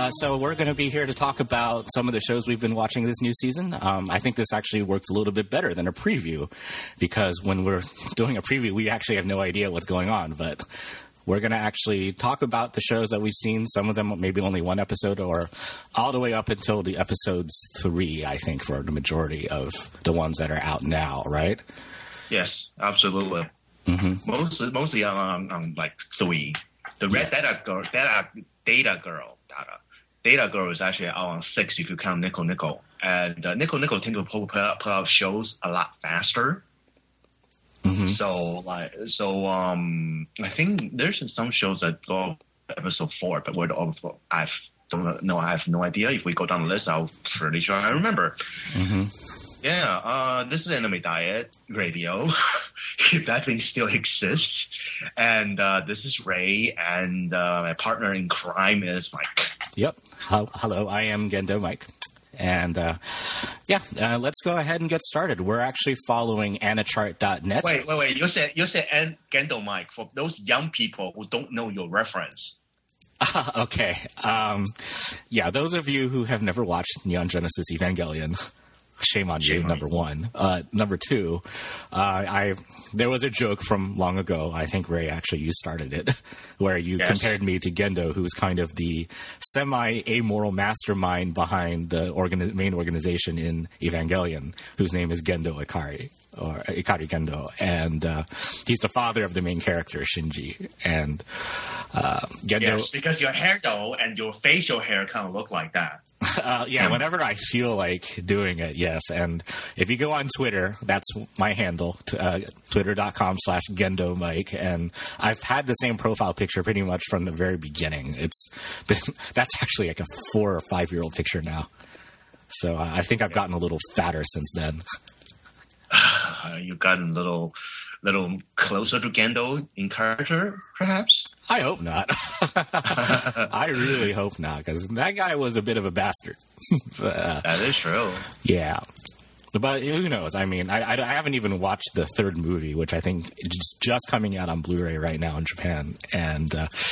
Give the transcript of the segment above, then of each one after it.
So we're going to be here to talk about some of the shows we've been watching this new season. I think this actually works a little bit better than a preview, because when we're doing a preview, we actually have no idea what's going on. But we're going to actually talk about the shows that we've seen, some of them maybe only one episode, or all the way up until the episodes 3, I think, for the majority of the ones that are out now, right? Yes, absolutely. Mm-hmm. Mostly on like 3. The Red Data Girl is actually out on 6 if you count Nico Nico. And Nico Nico tend to put out shows a lot faster. Mm-hmm. So I think there's some shows that go episode 4, but I have no idea. If we go down the list, I'm pretty sure I remember. Mm-hmm. Yeah, this is Anime Diet Radio, if that thing still exists. And this is Ray, and my partner in crime is Mike. Yep. Hello, I am Gendo Mike. And let's go ahead and get started. We're actually following Anachart.net. Wait. You said Gendo Mike for those young people who don't know your reference. Okay. Those of you who have never watched Neon Genesis Evangelion, shame on you, number 1. Number 2, there was a joke from long ago. I think, Ray, actually, you started it, where you compared me to Gendo, who's kind of the semi-amoral mastermind behind the main organization in Evangelion, whose name is Gendo Ikari, or Ikari Gendo. And he's the father of the main character, Shinji. And Gendo... Yes, because your hair, though, and your facial hair kind of look like that. Whenever I feel like doing it, yes. And if you go on Twitter, that's my handle, twitter.com/Gendo Mike. And I've had the same profile picture pretty much from the very beginning. That's actually like a 4 or 5 year old picture now. So I think I've gotten a little fatter since then. You've gotten a little closer to Gendo in character, perhaps? I hope not. I really hope not, because that guy was a bit of a bastard. That is true. Yeah. But who knows? I mean, I haven't even watched the 3rd movie, which I think is just coming out on Blu-ray right now in Japan. And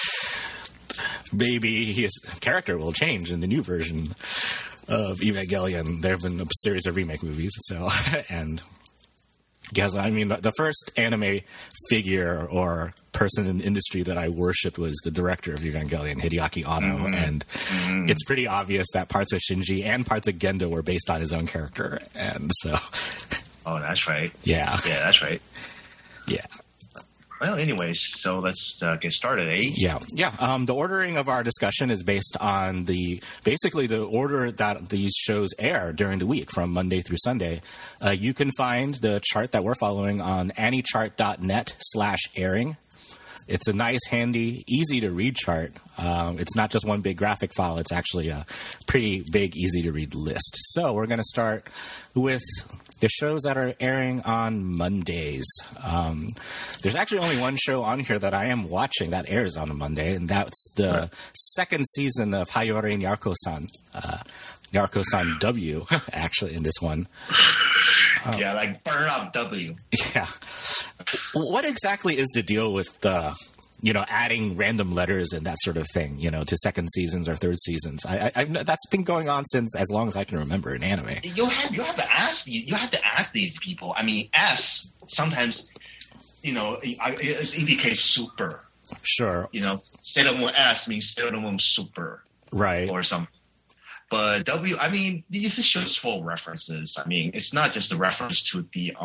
maybe his character will change in the new version of Evangelion. There have been a series of remake movies, and... Because, I mean, the first anime figure or person in the industry that I worshipped was the director of Evangelion, Hideaki Anno. Mm-hmm. And it's pretty obvious that parts of Shinji and parts of Gendo were based on his own character. And so... Oh, that's right. Yeah. Yeah, that's right. Yeah. Well, anyways, so let's get started, eh? Yeah. The ordering of our discussion is based on the order that these shows air during the week, from Monday through Sunday. You can find the chart that we're following on Anichart.net/airing. It's a nice, handy, easy-to-read chart. It's not just one big graphic file. It's actually a pretty big, easy-to-read list. So we're going to start with the shows that are airing on Mondays. There's actually only one show on here that I am watching that airs on a Monday, and that's the 2nd season of Hayore Nyarko-san. Nyarko-san W, actually, in this one. Like burn up W. Yeah. What exactly is the deal with adding random letters and that sort of thing, to 2nd seasons or 3rd seasons? That's been going on since as long as I can remember in anime. You have to ask these people. I mean, S sometimes, it indicates super. Sure. Sailor Moon S means Sailor Moon super. Right. Or something. But W, I mean, this is just full references. I mean, it's not just a reference to the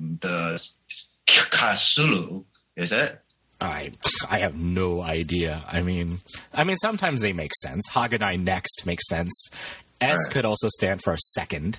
Kasulu, is it? I have no idea. I mean, sometimes they make sense. Haganai next makes sense. S could also stand for second.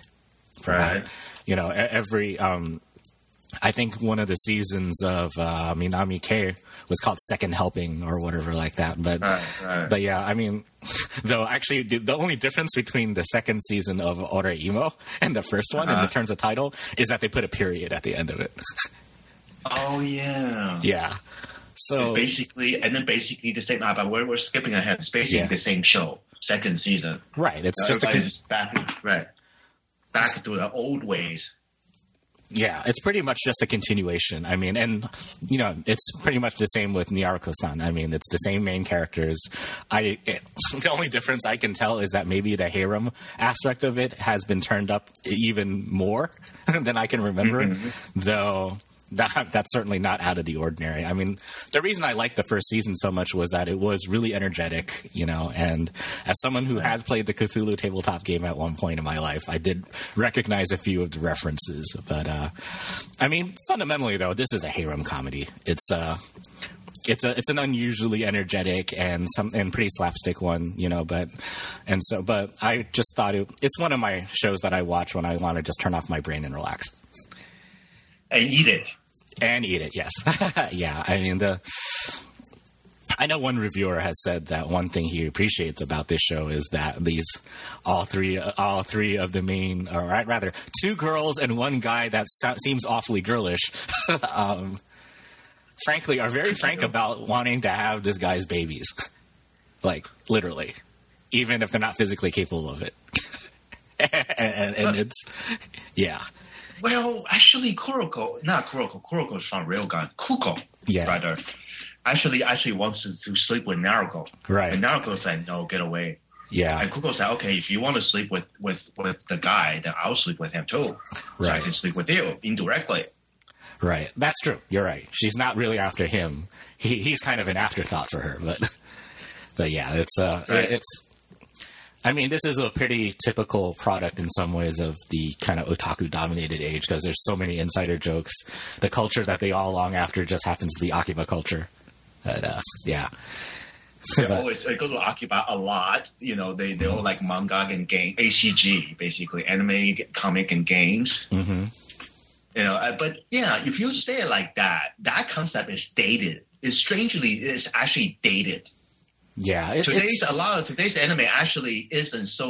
Every I think one of the seasons of Minami K was called Second Helping or whatever like that. But but yeah, I mean, though actually the only difference between the 2nd season of Oreimo and the first one in the terms of title is that they put a period at the end of it. Oh yeah. Yeah. So basically the same. But we're skipping ahead. It's basically the same show, 2nd season. Right. It's just back to the old ways. Yeah, it's pretty much just a continuation. I mean, and, you know, it's pretty much the same with Naruto-san. I mean, it's the same main characters. The only difference I can tell is that maybe the harem aspect of it has been turned up even more than I can remember, though that's certainly not out of the ordinary. I mean, the reason I liked the first season so much was that it was really energetic, you know, and as someone who has played the Cthulhu tabletop game at one point in my life, I did recognize a few of the references. But, I mean, fundamentally, though, this is a harem comedy. It's an unusually energetic and pretty slapstick one, you know, but I just thought it's one of my shows that I watch when I want to just turn off my brain and relax. And eat it. And eat it, yes. Yeah, I mean, I know one reviewer has said that one thing he appreciates about this show is that all three of the main, or rather, two girls and one guy that seems awfully girlish, frankly, are very frank about wanting to have this guy's babies. Like, literally. Even if they're not physically capable of it. and it's, yeah. Well, actually, Kuroko's from Railgun. Kuko, rather, actually wants to sleep with Naruto. Right. And Naruto said, no, get away. Yeah. And Kuko said, okay, if you want to sleep with the guy, then I'll sleep with him too. So I can sleep with you indirectly. Right. That's true. You're right. She's not really after him. He's kind of an afterthought for her, but yeah, it's I mean, this is a pretty typical product in some ways of the kind of otaku-dominated age because there's so many insider jokes. The culture that they all long after just happens to be Akiba culture. But, yeah. They go to Akiba a lot. You know, they all like manga and game, ACG, basically, anime, comic, and games. Mm-hmm. You know, but yeah, if you say it like that, that concept is dated. It's actually dated. Yeah, today's anime actually isn't so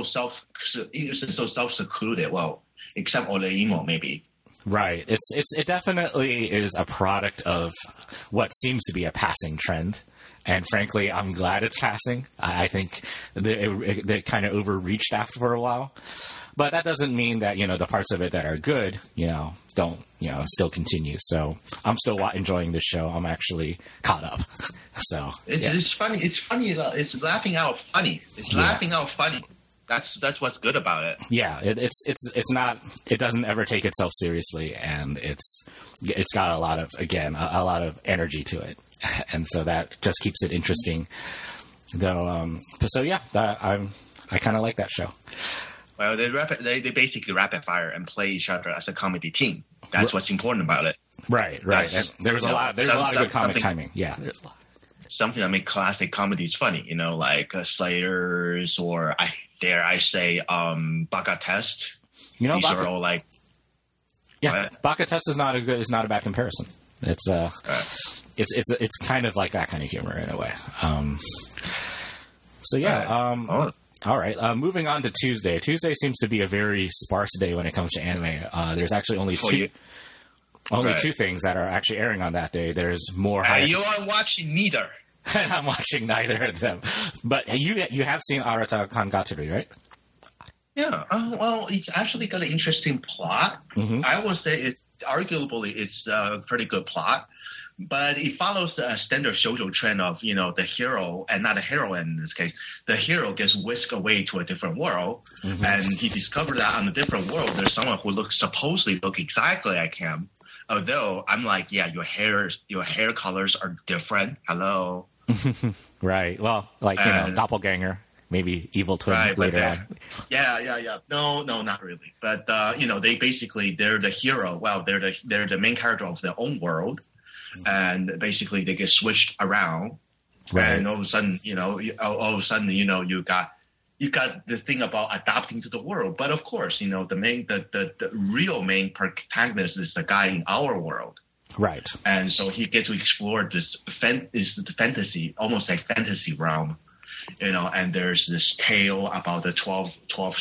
self-secluded. Well, except Oleimo maybe. Right. It definitely is a product of what seems to be a passing trend, and frankly, I'm glad it's passing. I think they kind of overreached after for a while, but that doesn't mean that the parts of it that are good, don't still continue. So I'm still enjoying this show. I'm actually caught up. So it's funny. It's funny. It's laughing out funny. Laughing out funny. That's what's good about it. Yeah, it's not. It doesn't ever take itself seriously, and it's got a lot of energy to it, and so that just keeps it interesting. Though, so yeah, I kind of like that show. Well, they basically rapid fire and play each other as a comedy team. That's what's important about it. Right. There's a lot of good comic timing. Yeah, there's a lot. Something that make classic comedies funny, like Slayers or dare I say Baka Test. These are all like. Yeah, Baka Test is not a bad comparison. It's kind of like that kind of humor in a way. So yeah. All right. Moving on to Tuesday. Tuesday seems to be a very sparse day when it comes to anime. There's actually only two things that are actually airing on that day. There's more. You are watching neither. I'm watching neither of them. But you have seen Arata Kangatari, right? Yeah. Well, it's actually got an interesting plot. Mm-hmm. I would say arguably it's a pretty good plot. But it follows the standard shoujo trend of, the hero, and not a heroine in this case. The hero gets whisked away to a different world, and he discovered that on a different world, there's someone who supposedly look exactly like him. Although I'm like, yeah, your hair colors are different. Hello. Right. Well, like doppelganger, maybe evil twin later on. Yeah. No, not really. But they're the hero. Well, they're the main character of their own world. And basically, they get switched around, right. And all of a sudden, you got the thing about adapting to the world. But of course, the real main protagonist is the guy in our world, right? And so he gets to explore this fantasy, almost like fantasy realm, And there's this tale about the 12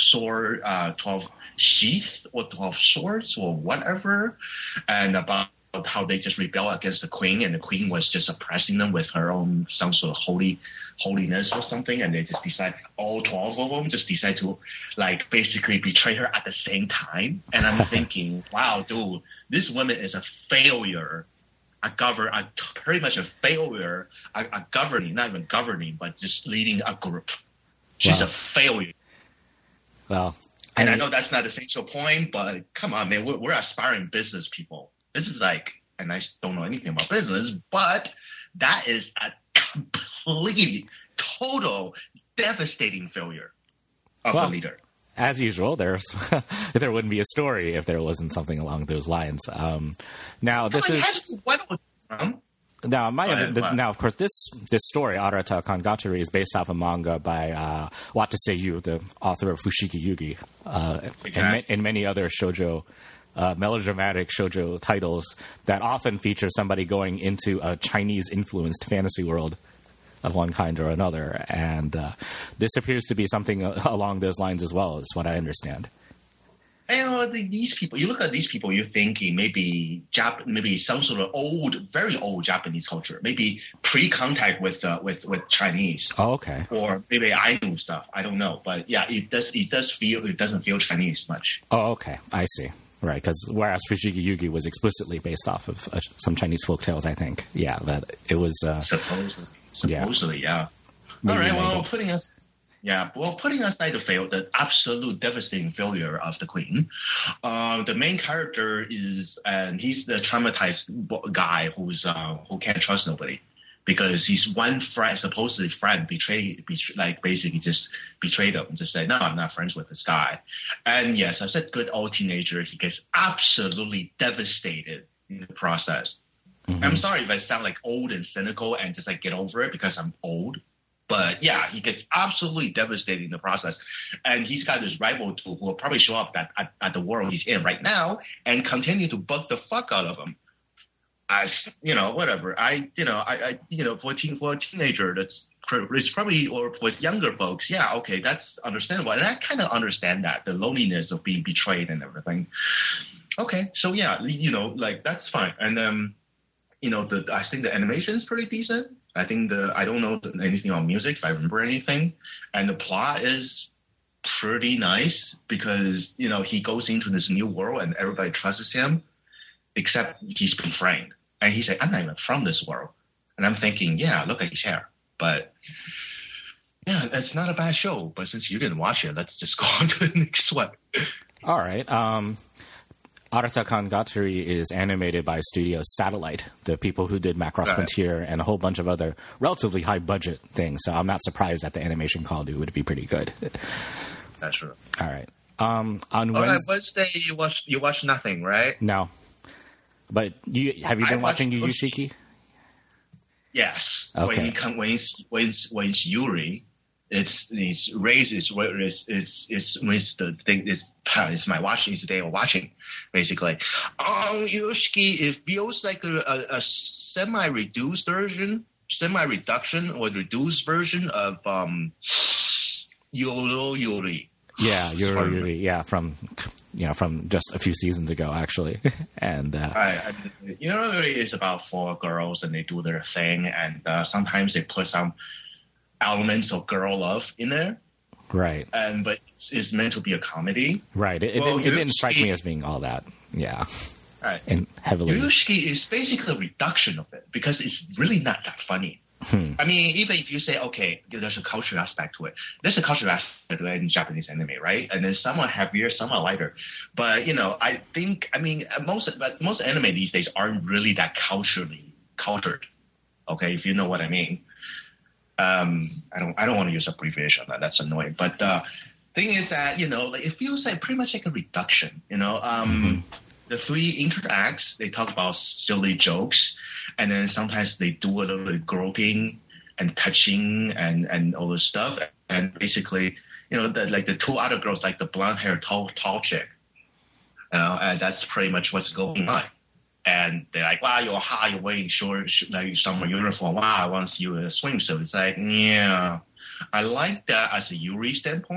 sheath or 12 swords or whatever, and about how they just rebel against the queen, and the queen was just oppressing them with her own some sort of holiness or something, and they just decide, all 12 of them just decide to like basically betray her at the same time. And I'm thinking, wow, dude, this woman is a failure. Pretty much a failure at governing, not even governing, but just leading a group. She's a failure. Well, and I know that's not the essential point, but come on, man, we're aspiring business people. This is like, and I don't know anything about business, but that is a complete, total, devastating failure of a leader. As usual, there wouldn't be a story if there wasn't something along those lines. Now, this is... Now, of course, this story, Arata Kangatari, is based off a manga by Watase Yu, the author of Fushigi Yugi, and many other shoujo, melodramatic shoujo titles that often feature somebody going into a Chinese-influenced fantasy world of one kind or another. And this appears to be something along those lines as well, is what I understand. These people, you look at these people, you're thinking maybe some sort of very old Japanese culture, maybe pre-contact with Chinese. Oh, okay. Or maybe Ainu stuff. I don't know, but yeah, it doesn't feel Chinese much. Oh, okay. I see. Right, because whereas Fushigi Yugi was explicitly based off of some Chinese folktales, I think. Yeah, but it was supposedly, yeah. All right. Well, putting aside the absolute devastating failure of the queen, the main character he's the traumatized guy who can't trust nobody because his one friend, supposedly friend, basically just betrayed him. Just said, no, I'm not friends with this guy. And yes, as a good old teenager, he gets absolutely devastated in the process. Mm-hmm. I'm sorry if I sound like old and cynical and just like get over it because I'm old. But yeah, he gets absolutely devastated in the process. And he's got this rival who will probably show up at the world he's in right now and continue to bug the fuck out of him. As, whatever. For a teenager, it's probably, or with younger folks, yeah, okay, that's understandable. And I kind of understand that, the loneliness of being betrayed and everything. Okay, so yeah, that's fine. And I think the animation is pretty decent. I think I don't know anything on music, if I remember anything. And the plot is pretty nice because, he goes into this new world and everybody trusts him, except he's been framed. And he said, I'm not even from this world. And I'm thinking, yeah, look at his hair. But, yeah, it's not a bad show. But since you didn't watch it, let's just go on to the next one. All right. Arata Kangatari is animated by Studio Satellite, the people who did Macross Frontier and a whole bunch of other relatively high-budget things. So I'm not surprised that the animation quality would be pretty good. That's true. All right. Wednesday you watched nothing, right? No. But have you been watching Yu Yu Shiki? Yes. Okay. When it's Yuri, it's the thing it's my watching today or watching basically. Yushiki, it feels like a semi-reduced version, semi-reduction or reduced version of Yoro Yuri. Yeah, Yoro Yuri. Yeah, from just a few seasons ago, actually. And Yoro Yuri is about 4 girls and they do their thing, and sometimes they put some elements of girl love in there. Right. But it's meant to be a comedy. Right. It didn't strike me as being all that. Yeah. Right. And heavily. Yushiki is basically a reduction of it because it's really not that funny. I mean, even if you say, okay, there's a cultural aspect to it. There's a cultural aspect to it in Japanese anime, right? And then some are heavier, some are lighter. But, I think, most anime these days aren't really that culturally cultured. Okay, if you know what I mean. I don't want to use abbreviation on that. That's annoying. But the thing is that, it feels like pretty much like a reduction, The 3 interacts, they talk about silly jokes, and then sometimes they do a little bit of groping and touching and all this stuff. And basically, the 2 other girls, like the blonde hair tall chick, and that's pretty much what's going on. And they're like, wow, you're hot, you're wearing short, like summer uniform. Wow, I want to see you in a swimsuit. It's like, yeah, I like that as a Yuri standpoint,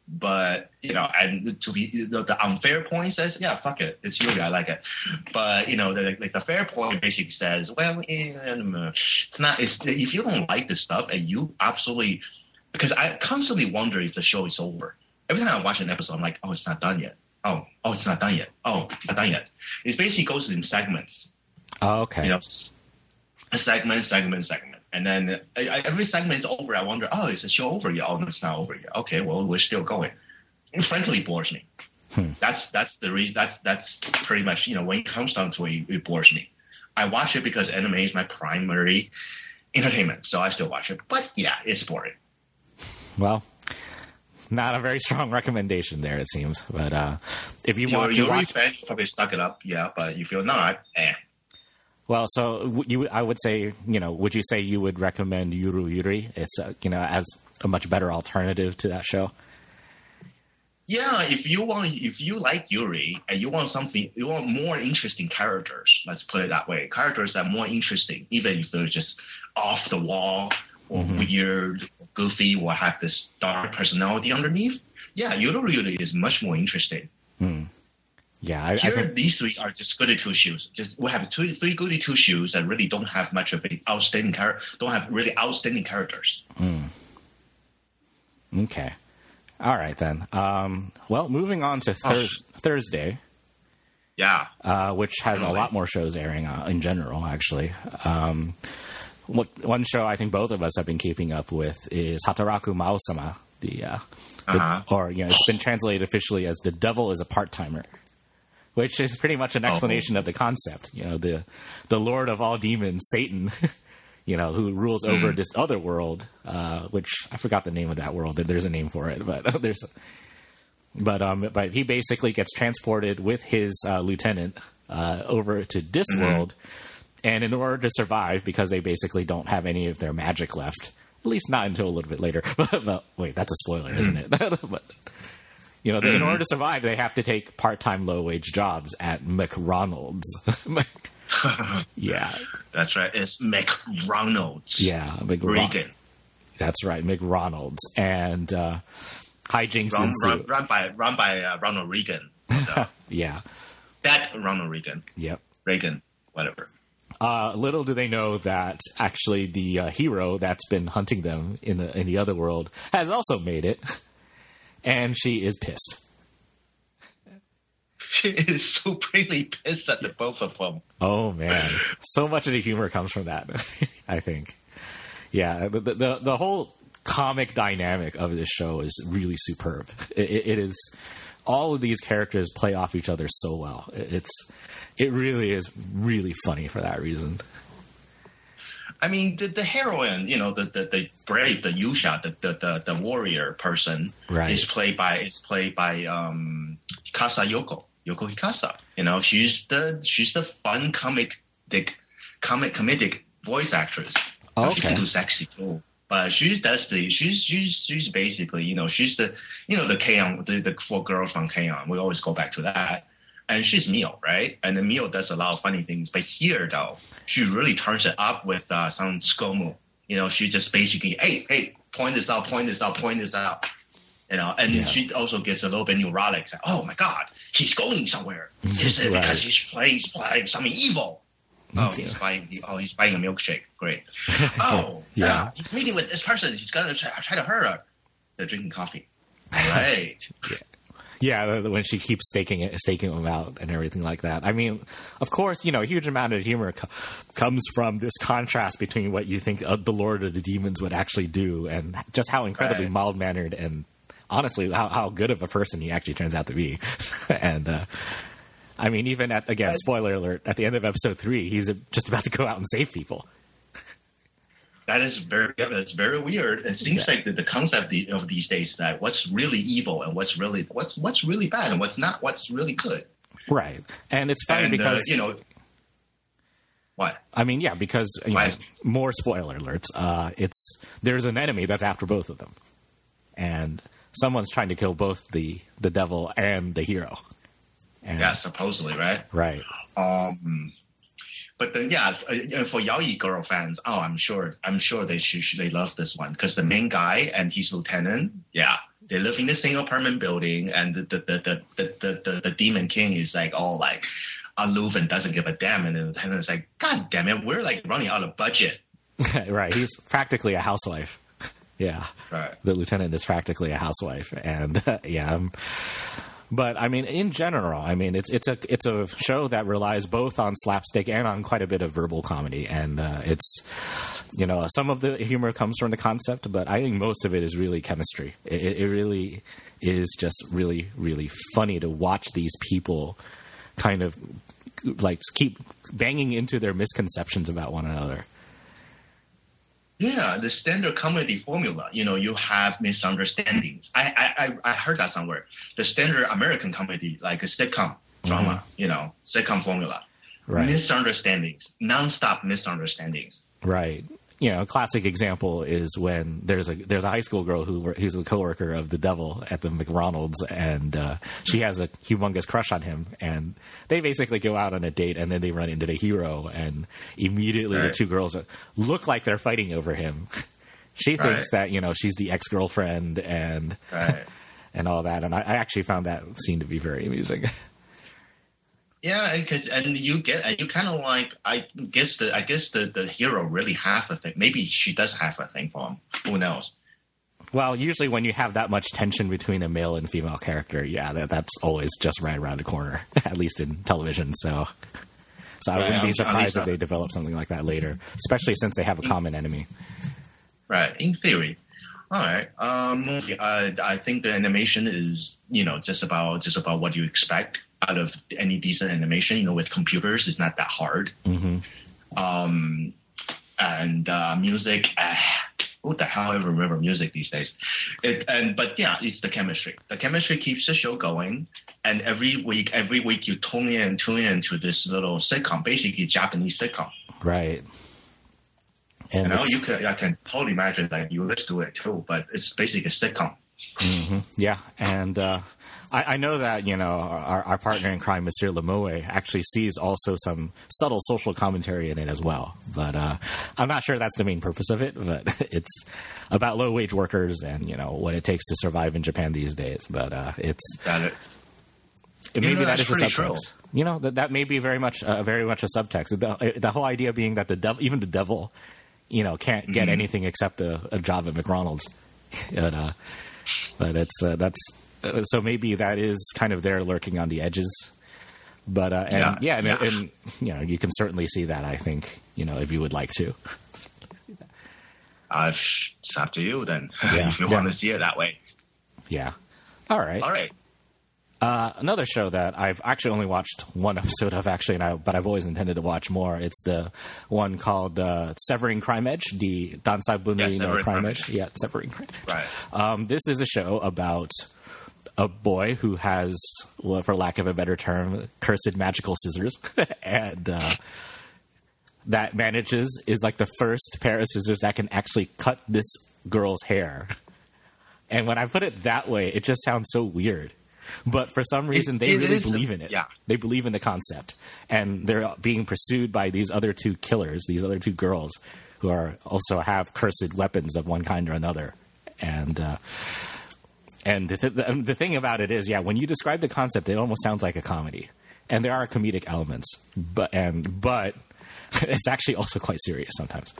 But, and to be the unfair point says, yeah, fuck it. It's Yuri. I like it. But, the fair point basically says, well, it's not, if you don't like this stuff and you absolutely, because I constantly wonder if the show is over. Every time I watch an episode, I'm like, oh, it's not done yet. Oh, it's not done yet. Oh, it's not done yet. It basically goes in segments. Oh, okay. Segment. And then every segment's over. I wonder, oh, is the show over yet? Oh, no, it's not over yet. Okay, well, we're still going. It frankly bores me. That's the reason. That's pretty much, when it comes down to it, it bores me. I watch it because anime is my primary entertainment, so I still watch it. But yeah, it's boring. Well, not a very strong recommendation there, it seems. But if you want to watch, fans probably stuck it up, yeah. But if you're not, Well, so I would say, would you say you would recommend Yuru Yuri? It's, as a much better alternative to that show. Yeah, if you like Yuri and you want more interesting characters, let's put it that way. Characters that are more interesting, even if they're just off the wall or weird, or goofy, or have this dark personality underneath. Yeah, Yuru Yuri is much more interesting. Yeah, I think these three are just goody two shoes. We have three goody two shoes that really don't have much of an outstanding don't have really outstanding characters. Okay, all right then. Well, moving on to Thursday. Yeah, which has a lot more shows airing in general. Actually, one show I think both of us have been keeping up with is Hataraku Mao-sama. Or it's been translated officially as "The Devil is a Part-Timer," which is pretty much an explanation of the concept. The Lord of all demons, Satan, who rules over this other world, which I forgot the name of that world. There's a name for it, but but he basically gets transported with his lieutenant over to this world, and in order to survive, because they basically don't have any of their magic left, at least not until a little bit later. But wait, that's a spoiler, isn't it? But, in order to survive, they have to take part-time low-wage jobs at McRonald's. Yeah. That's right. It's McRonald's. Yeah. Reagan. That's right. McRonald's. And hijinks ensue. Run by Ronald Reagan. Yeah. That Ronald Reagan. Yep. Reagan. Whatever. Little do they know that actually the hero that's been hunting them in the other world has also made it. And she is pissed. She is supremely pissed at the both of them. Oh man, so much of the humor comes from that. I think, yeah, the whole comic dynamic of this show is really superb. It is, all of these characters play off each other so well. It really is really funny for that reason. I mean, the heroine, the brave, the Yusha, the warrior person, right, is played by Hikasa Yoko Hikasa. She's the fun comedic voice actress. Okay. She can do sexy too, but she's basically, she's the K-On, the four girls from K-On. We always go back to that. And she's Mio, right? And then Mio does a lot of funny things. But here, though, she really turns it up with some skomu. She just basically, hey, point this out. And she also gets a little bit neurotic. Like, oh, my God, he's going somewhere. Is it because he's playing something evil? Oh, he's buying a milkshake. Great. Oh, yeah. He's meeting with this person. He's going to try to hurt her. They're drinking coffee. Right. Yeah. Yeah, when she keeps staking him out and everything like that. I mean, of course, a huge amount of humor comes from this contrast between what you think the Lord of the Demons would actually do and just how incredibly mild-mannered and, honestly, how good of a person he actually turns out to be. And, I mean, even spoiler alert, at the end of episode 3, he's just about to go out and save people. That's very weird. It seems like the concept of these days that what's really evil and what's really bad and what's really good. Right, and it's funny because what? I mean, yeah, because more spoiler alerts. There's an enemy that's after both of them, and someone's trying to kill both the devil and the hero. And, yeah, supposedly, right? Right. But then, for Yaoi girl fans, I'm sure they love this one because the main guy and his lieutenant, They live in the same apartment building, and the demon king is like all like aloof and doesn't give a damn. And the lieutenant is like, God damn it, we're like running out of budget. Right. He's practically a housewife. Yeah. Right. The lieutenant is practically a housewife, and But I mean, in general, I mean, it's a show that relies both on slapstick and on quite a bit of verbal comedy, and it's, you know, some of the humor comes from the concept, but I think most of it is really chemistry. It really is just really, really funny to watch these people kind of like keep banging into their misconceptions about one another. Yeah, the standard comedy formula. You know, you have misunderstandings. I heard that somewhere. The standard American comedy, like a sitcom drama, you know, sitcom formula. Right. Misunderstandings, nonstop misunderstandings. Right. You know, a classic example is when there's a high school girl who's a coworker of the devil at the McDonald's, and she has a humongous crush on him, and they basically go out on a date, and then they run into the hero, and immediately the two girls look like they're fighting over him. She thinks that, you know, she's the ex-girlfriend and and all that, and I actually found that scene to be very amusing. Yeah, and you kind of like, I guess the hero really have a thing. Maybe she does have a thing for him. Who knows? Well, usually when you have that much tension between a male and female character, that's always just right around the corner, at least in television. So I wouldn't be surprised if they develop something like that later, especially since they have a common enemy. Right, in theory. All right. I think the animation is, you know, just about what you expect out of any decent animation. You know, with computers, it's not that hard. Mm-hmm. And music, what the hell I remember music these days? But yeah, it's the chemistry. The chemistry keeps the show going, and every week you tune in to this little sitcom, basically Japanese sitcom. Right. And I can totally imagine that you let's do it too, but it's basically a sitcom. Mm-hmm. Yeah, and I know that, you know, our partner in crime, Monsieur Lemoe, actually sees also some subtle social commentary in it as well. But I'm not sure that's the main purpose of it. But it's about low-wage workers and, you know, what it takes to survive in Japan these days. But it's got it. Maybe that is a subtext. True. You know, that may be very much a subtext. The whole idea being that even the devil, you know, can't get anything except a job at McDonald's. But it's that's. So maybe that is kind of there lurking on the edges, but and you know, you can certainly see that, I think, you know, if you would like to. It's up to you then, if you want to see it that way. Yeah. All right. Another show that I've actually only watched one episode of, but I've always intended to watch more. It's the one called Severing Crime Edge, the Dansai Bunri no Crime Edge. Yeah, Severing Crime Edge. Right. This is a show about a boy who has, well, for lack of a better term, cursed magical scissors, and that is like the first pair of scissors that can actually cut this girl's hair. And when I put it that way, it just sounds so weird. But for some reason, they really believe in it. Yeah. They believe in the concept. And they're being pursued by these other two killers, these other two girls, who also have cursed weapons of one kind or another. And the thing about it is, when you describe the concept, it almost sounds like a comedy. And there are comedic elements. But it's actually also quite serious sometimes.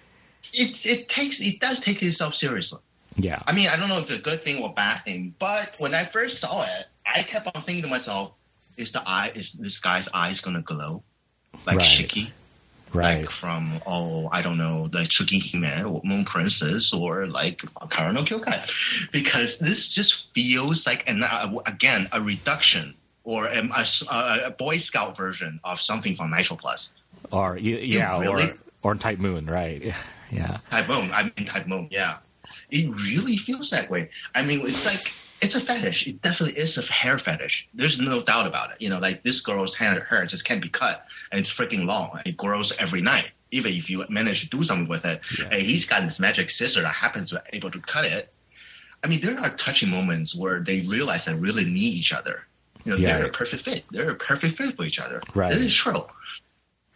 It does take itself seriously. Yeah. I mean, I don't know if it's a good thing or a bad thing, but when I first saw it, I kept on thinking to myself, is this guy's eyes going to glow? Like Shiki? Right. Like from, I don't know, like Tsukihime or Moon Princess or like Kara no Kyokai. Because this just feels like, again, a reduction or a Boy Scout version of something from Nitro Plus. Or, really? or Type Moon, right. Yeah. Type Moon, yeah. It really feels that way. I mean, it's like, it's a fetish. It definitely is a hair fetish. There's no doubt about it. You know, like this girl's hair just can't be cut, and it's freaking long. And it grows every night. Even if you manage to do something with it, and he's got this magic scissor that happens to be able to cut it. I mean, there are touching moments where they realize they really need each other. You know, they're a perfect fit. They're a perfect fit for each other. Right. This is true.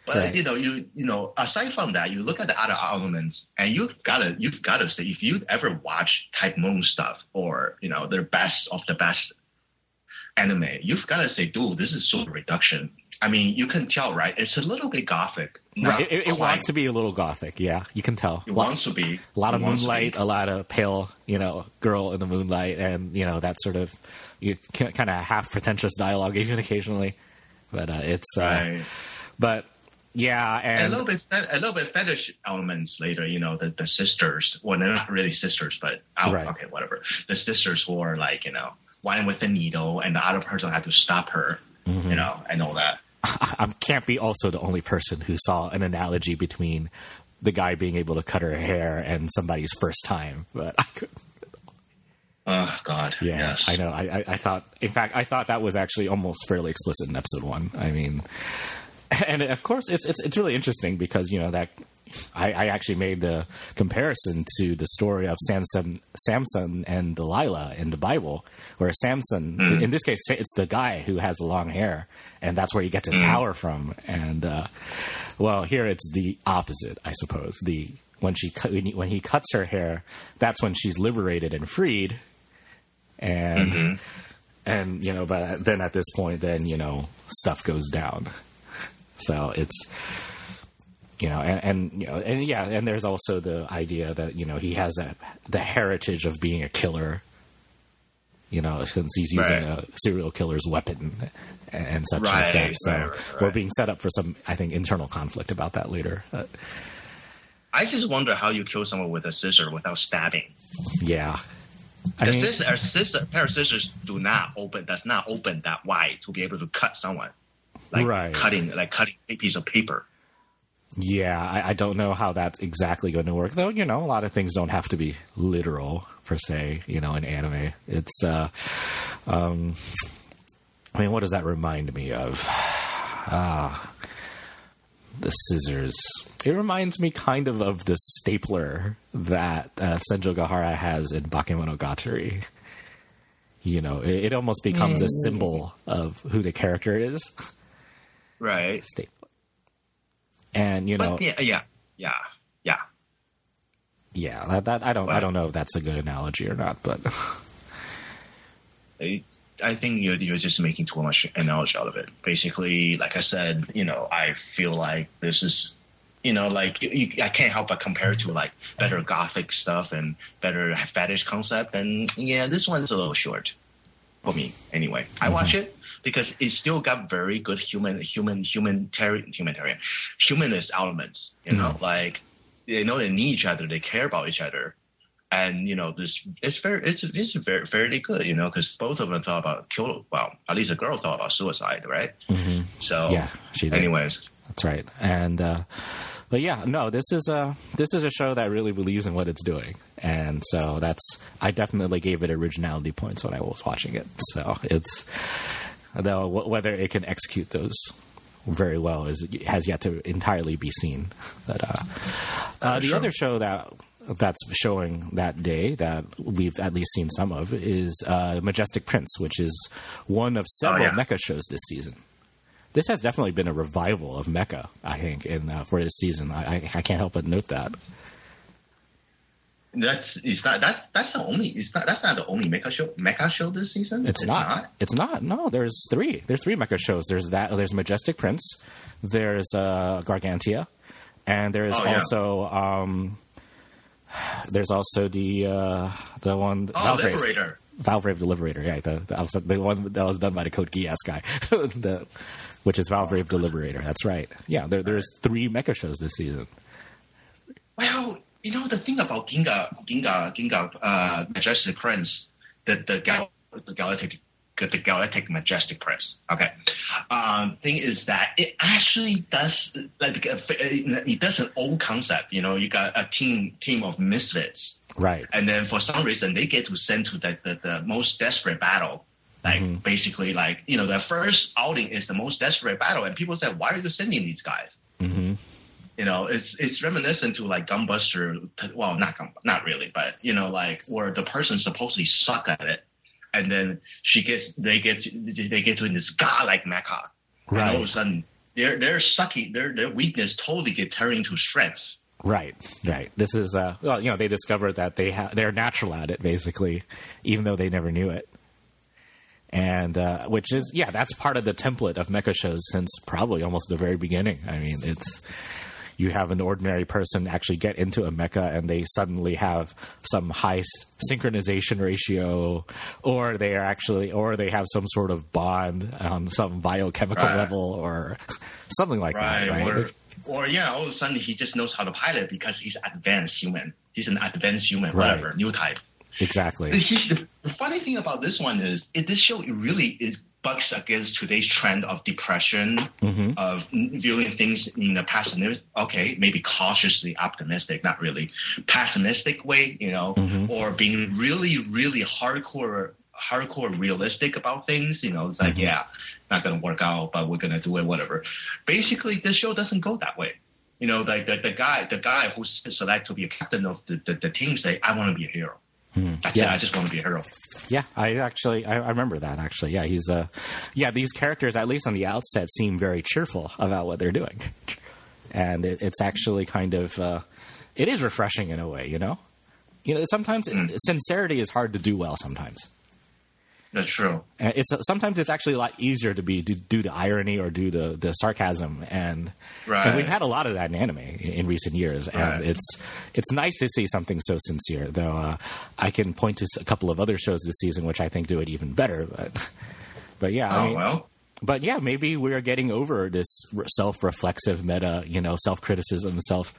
But right. you know, aside from that, you look at the other elements, and you've gotta say, if you ever watch Type Moon stuff or the best of the best anime, you've gotta say, dude, this is so reduction. I mean, you can tell, right? It's a little bit gothic. Right. It wants to be a little gothic. Yeah, you can tell. It wants to be. A lot of moonlight, a lot of pale, girl in the moonlight, and that sort of kind of half pretentious dialogue even occasionally. But it's right. But yeah, and a little bit fetish elements later. The sisters. Well, they're not really sisters, but right. Okay, whatever. The sisters who are like one with the needle, and the other person had to stop her. Mm-hmm. And all that. I can't be also the only person who saw an analogy between the guy being able to cut her hair and somebody's first time, but I couldn't. Oh God! Yeah, yes. I know. I thought, in fact, that was actually almost fairly explicit in episode 1. I mean, and of course, it's really interesting because that I actually made the comparison to the story of Samson and Delilah in the Bible, where Samson, in this case, it's the guy who has the long hair, and that's where he gets his power from. And well, here it's the opposite, I suppose. When he cuts her hair, that's when she's liberated and freed. And but then at this point, then stuff goes down. So it's. And there's also the idea that he has the heritage of being a killer, since he's using a serial killer's weapon and such like that. So we're being set up for some, I think, internal conflict about that later. I just wonder how you kill someone with a scissor without stabbing. Yeah, pair of scissors does not open that wide to be able to cut someone, cutting a piece of paper. Yeah, I don't know how that's exactly going to work, though. A lot of things don't have to be literal per se. In anime, it's. I mean, what does that remind me of? The scissors. It reminds me kind of the stapler that Senjo Gahara has in Bakemonogatari. It almost becomes a symbol of who the character is. Right. Stapler. And but yeah. That I don't know if that's a good analogy or not, but I think you're just making too much analogy out of it. Basically, like I said, I feel like this is, I can't help but compare it to better gothic stuff and better fetish concept, and this one's a little short for me. Anyway, I watch it because it still got very good humanist elements. They know they need each other, they care about each other, and it's very fairly good. Because both of them thought about at least the girl thought about suicide, right? Mm-hmm. So yeah, she did. Anyways, that's right. And but yeah, no, this is a show that really believes in what it's doing, and so I definitely gave it originality points when I was watching it. So it's. Though whether it can execute those very well has yet to entirely be seen. But the other show that's showing that day that we've at least seen some of is Majestic Prince, which is one of several mecha shows this season. This has definitely been a revival of mecha, I think, for this season. I can't help but note that. That's not the only mecha show this season. It's not. No, there's three. There's three mecha shows. There's Majestic Prince. There's Gargantia, and there's also the one Valvrave. Liberator. Valvrave the Liberator. Yeah, the one that was done by the Code Geass guy, which is Valvrave the Liberator. That's right. Yeah, there's three mecha shows this season. Well. The thing about Ginga Majestic Prince, the Galactic Majestic Prince. Okay, thing is that it actually does it does an old concept. You got a team of misfits, right? And then for some reason they get to send to the most desperate battle. Basically, the first outing is the most desperate battle, and people say, "Why are you sending these guys?" Mm-hmm. It's reminiscent to Gunbuster. Well, not really, but where the person supposedly suck at it, and then they get to this godlike mecha, right. And all of a sudden their sucky, their weakness totally get turned into strength. Right. This is they discovered that they're natural at it, basically, even though they never knew it. And which is that's part of the template of mecha shows since probably almost the very beginning. I mean, it's you have an ordinary person actually get into a mecha and they suddenly have some high synchronization ratio, or they have some sort of bond on some biochemical level or something like that. Right. Or all of a sudden he just knows how to pilot because he's advanced human. He's an advanced human, whatever, new type. Exactly. The funny thing about this one is this show really bucks against today's trend of depression, of viewing things in a pessimistic, maybe cautiously optimistic, not really pessimistic way, or being really, really hardcore realistic about things. It's like, not going to work out, but we're going to do it, whatever. Basically, this show doesn't go that way. Like the guy who's selected to be a captain of the team say, I want to be a hero. That's it. I just want to be a hero. Yeah, I remember that, actually. Yeah, he's these characters, at least on the outset, seem very cheerful about what they're doing. And it's actually kind of, it is refreshing in a way, sometimes sincerity is hard to do well sometimes. That's true. Sometimes it's actually a lot easier to be due to irony or due to the sarcasm, and we've had a lot of that in anime in recent years, and it's nice to see something so sincere. Though I can point to a couple of other shows this season which I think do it even better. But yeah, But yeah, maybe we're getting over this self-reflexive meta, self-criticism,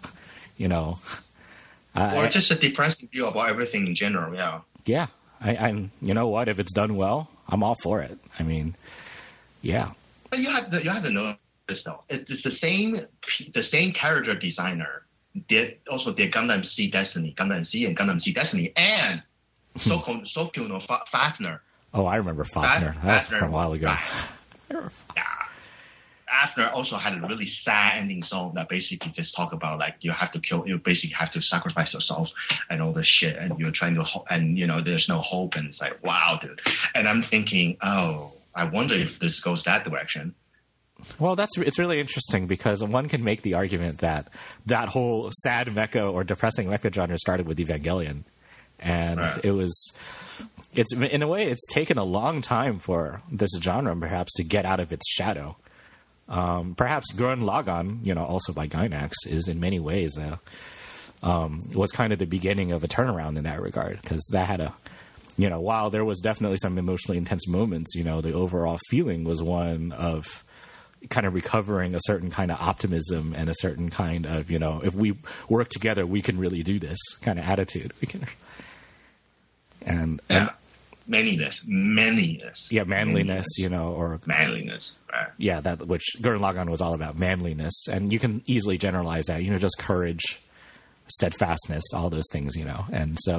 or just a depressing view about everything in general. Yeah. Yeah. And you know what? If it's done well, I'm all for it. I mean, yeah. But you have to know this though. It's the same character designer did Gundam Seed Destiny, Gundam Seed and Gundam Seed Destiny, and Sokyo no Fafner. Oh, I remember Fafner. That's from a while ago. Yeah. Fafner also had a really sad ending song that basically just talk about like you basically have to sacrifice yourself and all this shit, and you're trying to, and there's no hope, and it's like, wow, dude. And I'm thinking, I wonder if this goes that direction. Well, it's really interesting because one can make the argument that whole sad mecha or depressing mecha genre started with Evangelion, and it's in a way it's taken a long time for this genre perhaps to get out of its shadow. Perhaps Gurren Lagann, also by Gainax, is in many ways was kind of the beginning of a turnaround in that regard, because that had while there was definitely some emotionally intense moments, the overall feeling was one of kind of recovering a certain kind of optimism and a certain kind of, if we work together, we can really do this kind of attitude. We can, and manliness. Yeah, manliness, or manliness. Right. Yeah, that which Gurren Lagann was all about, manliness, and you can easily generalize that, just courage, steadfastness, all those things, and so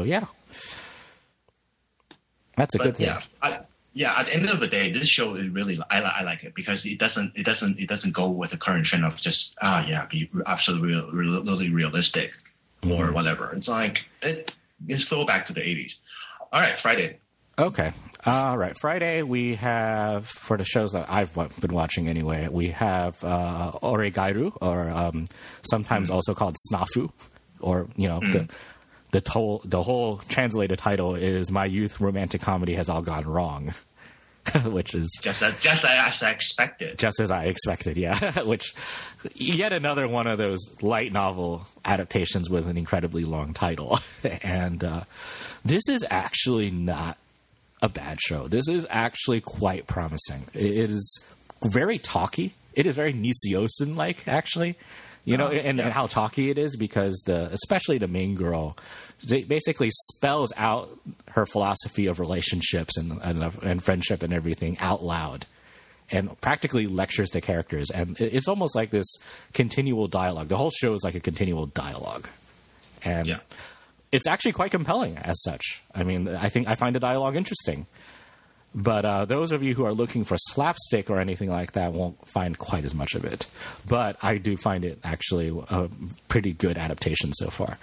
that's a good thing. At the end of the day, this show is really I like it because it doesn't go with the current trend of just be absolutely really realistic or whatever. It's like it's throwback to the 80s. All right, Friday. Okay. All right. Friday, we have, for the shows that I've been watching anyway, we have Oregairu, or sometimes also called Snafu, or, the whole translated title is My Youth Romantic Comedy Has All Gone Wrong, which is... Just as I expected. Just as I expected, yeah. Which, yet another one of those light novel adaptations with an incredibly long title. And this is actually not a bad show. This is actually quite promising. It is very talky. It is very Nisiosen-like, actually. And how talky it is, because especially the main girl basically spells out her philosophy of relationships and friendship and everything out loud, and practically lectures the characters. And it's almost like this continual dialogue. The whole show is like a continual dialogue, and it's actually quite compelling as such. I mean, I find the dialogue interesting. But those of you who are looking for slapstick or anything like that won't find quite as much of it. But I do find it actually a pretty good adaptation so far.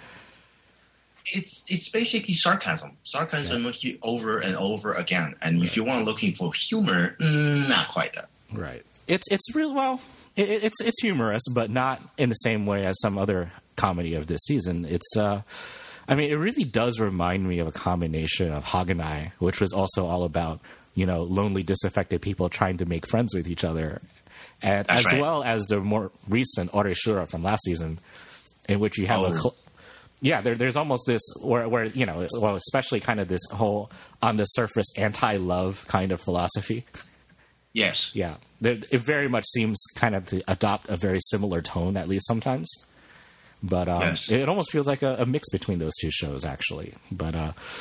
It's basically sarcasm over and over again. And if you want looking for humor, not quite that. Right. It's real well. It's humorous, but not in the same way as some other comedy of this season. It's I mean, it really does remind me of a combination of Haganai, which was also all about, you know, lonely, disaffected people trying to make friends with each other, and That's as right. well as the more recent Oreshura from last season, in which you have there's almost this where you know, well, especially kind of this whole on the surface anti-love kind of philosophy. Yes. Yeah, it very much seems kind of to adopt a very similar tone, at least sometimes. But Yes. it almost feels like a mix between those two shows, actually. But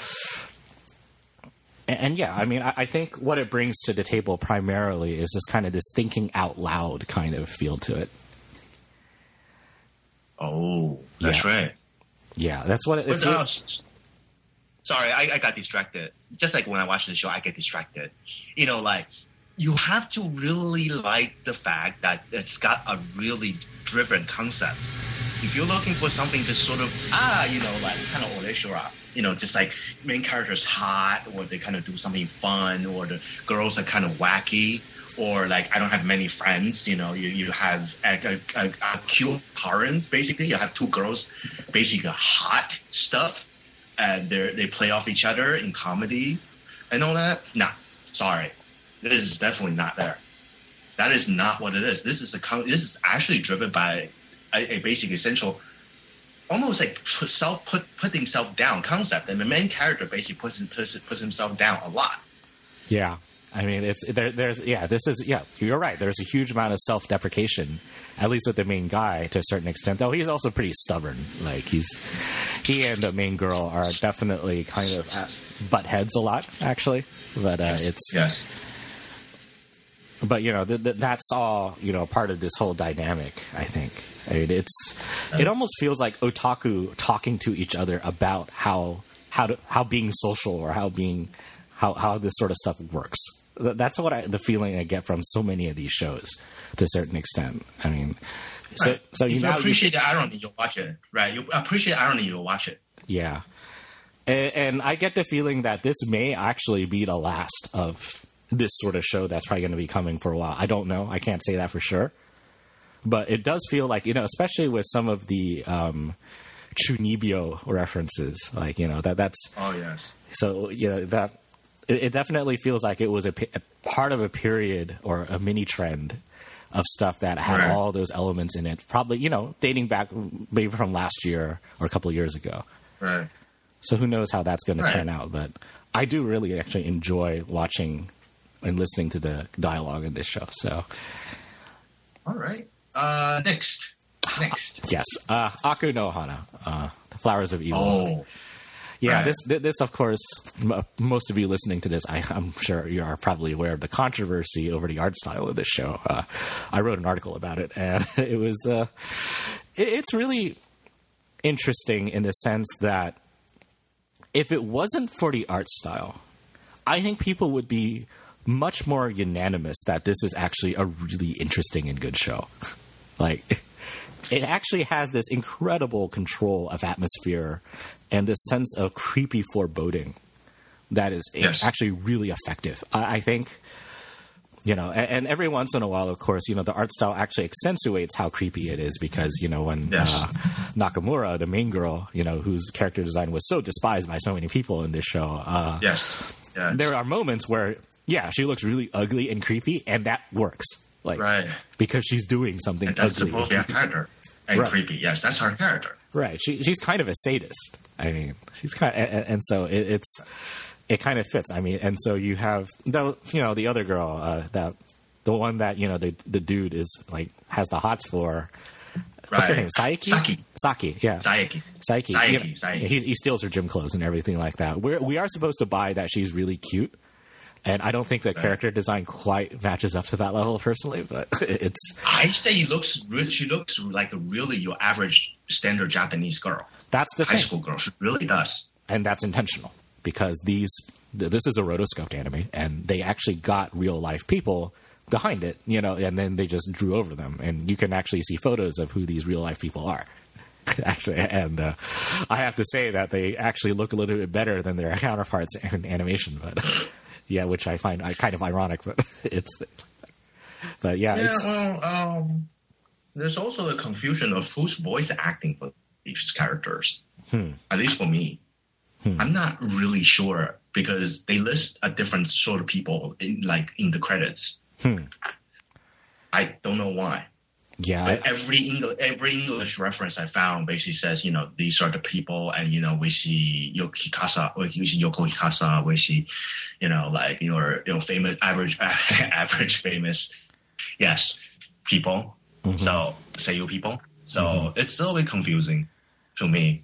and yeah, I mean, I think what it brings to the table primarily is just kind of this thinking out loud kind of feel to it. Oh, that's Yeah. right. Yeah, that's what it's. Sorry, I got distracted. Just like when I watch the show, I get distracted. You know, like, you have to really like the fact that it's got a really driven concept. If you're looking for something just sort of, you know, like kind of Oreshura, you know, just like main character's hot, or they kind of do something fun, or the girls are kind of wacky, or like I don't have many friends, you know, you have a cute parent, basically. You have two girls, basically hot stuff, and they play off each other in comedy and all that. Nah, sorry. This is definitely not there. That is not what it is. This is actually driven by a basic essential, almost like putting self down concept, and the main character basically puts himself down a lot. Yeah, I mean, you're right. There's a huge amount of self-deprecation, at least with the main guy to a certain extent. Though he's also pretty stubborn. Like he and the main girl are definitely kind of butt heads a lot, actually. But Yes. But you know, that's all, you know, part of this whole dynamic, I think. I mean, it almost feels like otaku talking to each other about how being social, or how this sort of stuff works. That's the feeling I get from so many of these shows, to a certain extent. I mean, Right. so if you appreciate the irony, you'll watch it. Right? You appreciate irony, you'll watch it. Yeah, and I get the feeling that this may actually be the last of this sort of show that's probably going to be coming for a while. I don't know. I can't say that for sure. But it does feel like, you know, especially with some of the Chunibyo references, like, you know, that's... Oh, yes. So, you know, that it definitely feels like it was a part of a period or a mini trend of stuff that had Right. all those elements in it. Probably, you know, dating back maybe from last year or a couple of years ago. Right. So who knows how that's going to Right. turn out. But I do really actually enjoy watching and listening to the dialogue in this show. So, All right. Next. yes, Aku no Hana, the Flowers of Evil. Oh. Yeah, right. this of course, most of you listening to this, I'm sure you are probably aware of the controversy over the art style of this show. I wrote an article about it, and it was it's really interesting in the sense that if it wasn't for the art style, I think people would be much more unanimous that this is actually a really interesting and good show. Like, it actually has this incredible control of atmosphere and this sense of creepy foreboding that is Yes. actually really effective. I think, you know, and every once in a while, of course, you know, the art style actually accentuates how creepy it is, because, you know, when Yes. Nakamura, the main girl, you know, whose character design was so despised by so many people in this show, Yes. there are moments where, yeah, she looks really ugly and creepy, and that works. Like, Right. because she's doing something And that's ugly. supposed to be a character. And Right. creepy. Yes, that's her character. Right. She's kind of a sadist. I mean, she's kind of, and so it kind of fits. I mean, and so you have, though, you know, the other girl, the one that, you know, the dude is like, has the hots for. What's her Right. name? Saiki? Saki, yeah. Saiki. Psyche. Saiki, You know, Saiki. he steals her gym clothes and everything like that. We are supposed to buy that she's really cute. And I don't think the character design quite matches up to that level, personally, but it's... I say she looks like a really your average standard Japanese girl. That's the High thing. school girl. She really does. And that's intentional, because this is a rotoscoped anime, and they actually got real-life people behind it, you know, and then they just drew over them. And you can actually see photos of who these real-life people are. Actually, and I have to say that they actually look a little bit better than their counterparts in animation, but... Yeah, which I find kind of ironic, but But yeah, there's also a confusion of who's voice acting for these characters. At least for me, I'm not really sure because they list a different sort of people in the credits. I don't know why. Yeah, but every English reference I found basically says, these are the people, and we see Hikasa, we see Yoko Hikasa, we see, your famous average famous, yes, people. So Seiyu people. So it's a little bit confusing to me.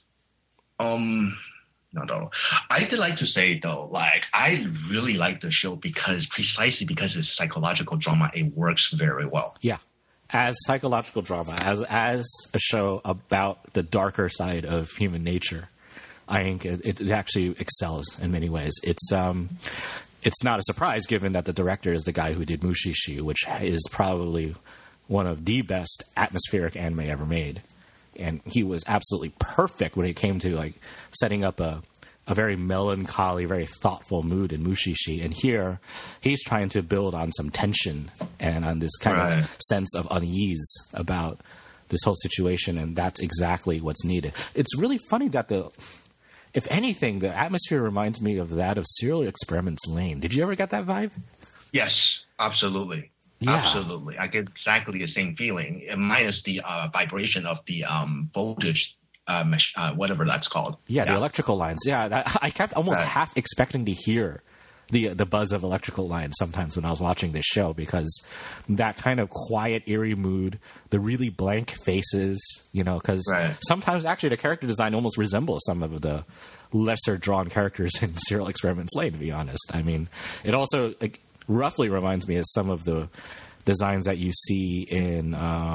No. I did like to say though, I really like the show precisely because it's psychological drama. It works very well. Yeah. As psychological drama, as a show about the darker side of human nature, I think it actually excels in many ways. It's not a surprise given that the director is the guy who did Mushishi, which is probably one of the best atmospheric anime ever made. And he was absolutely perfect when it came to setting up a very melancholy, very thoughtful mood in Mushishi. And here, he's trying to build on some tension and on this kind of sense of unease about this whole situation, and that's exactly what's needed. It's really funny that if anything, the atmosphere reminds me of that of Serial Experiments Lain. Did you ever get that vibe? Yes, absolutely. Yeah. Absolutely. I get exactly the same feeling, minus the vibration of the voltage, whatever that's called. Yeah, the electrical lines. Yeah, I kept almost half expecting to hear the buzz of electrical lines sometimes when I was watching this show, because that kind of quiet, eerie mood, the really blank faces, because sometimes actually the character design almost resembles some of the lesser drawn characters in Serial Experiments Lain, to be honest. I mean, it also roughly reminds me of some of the designs that you see in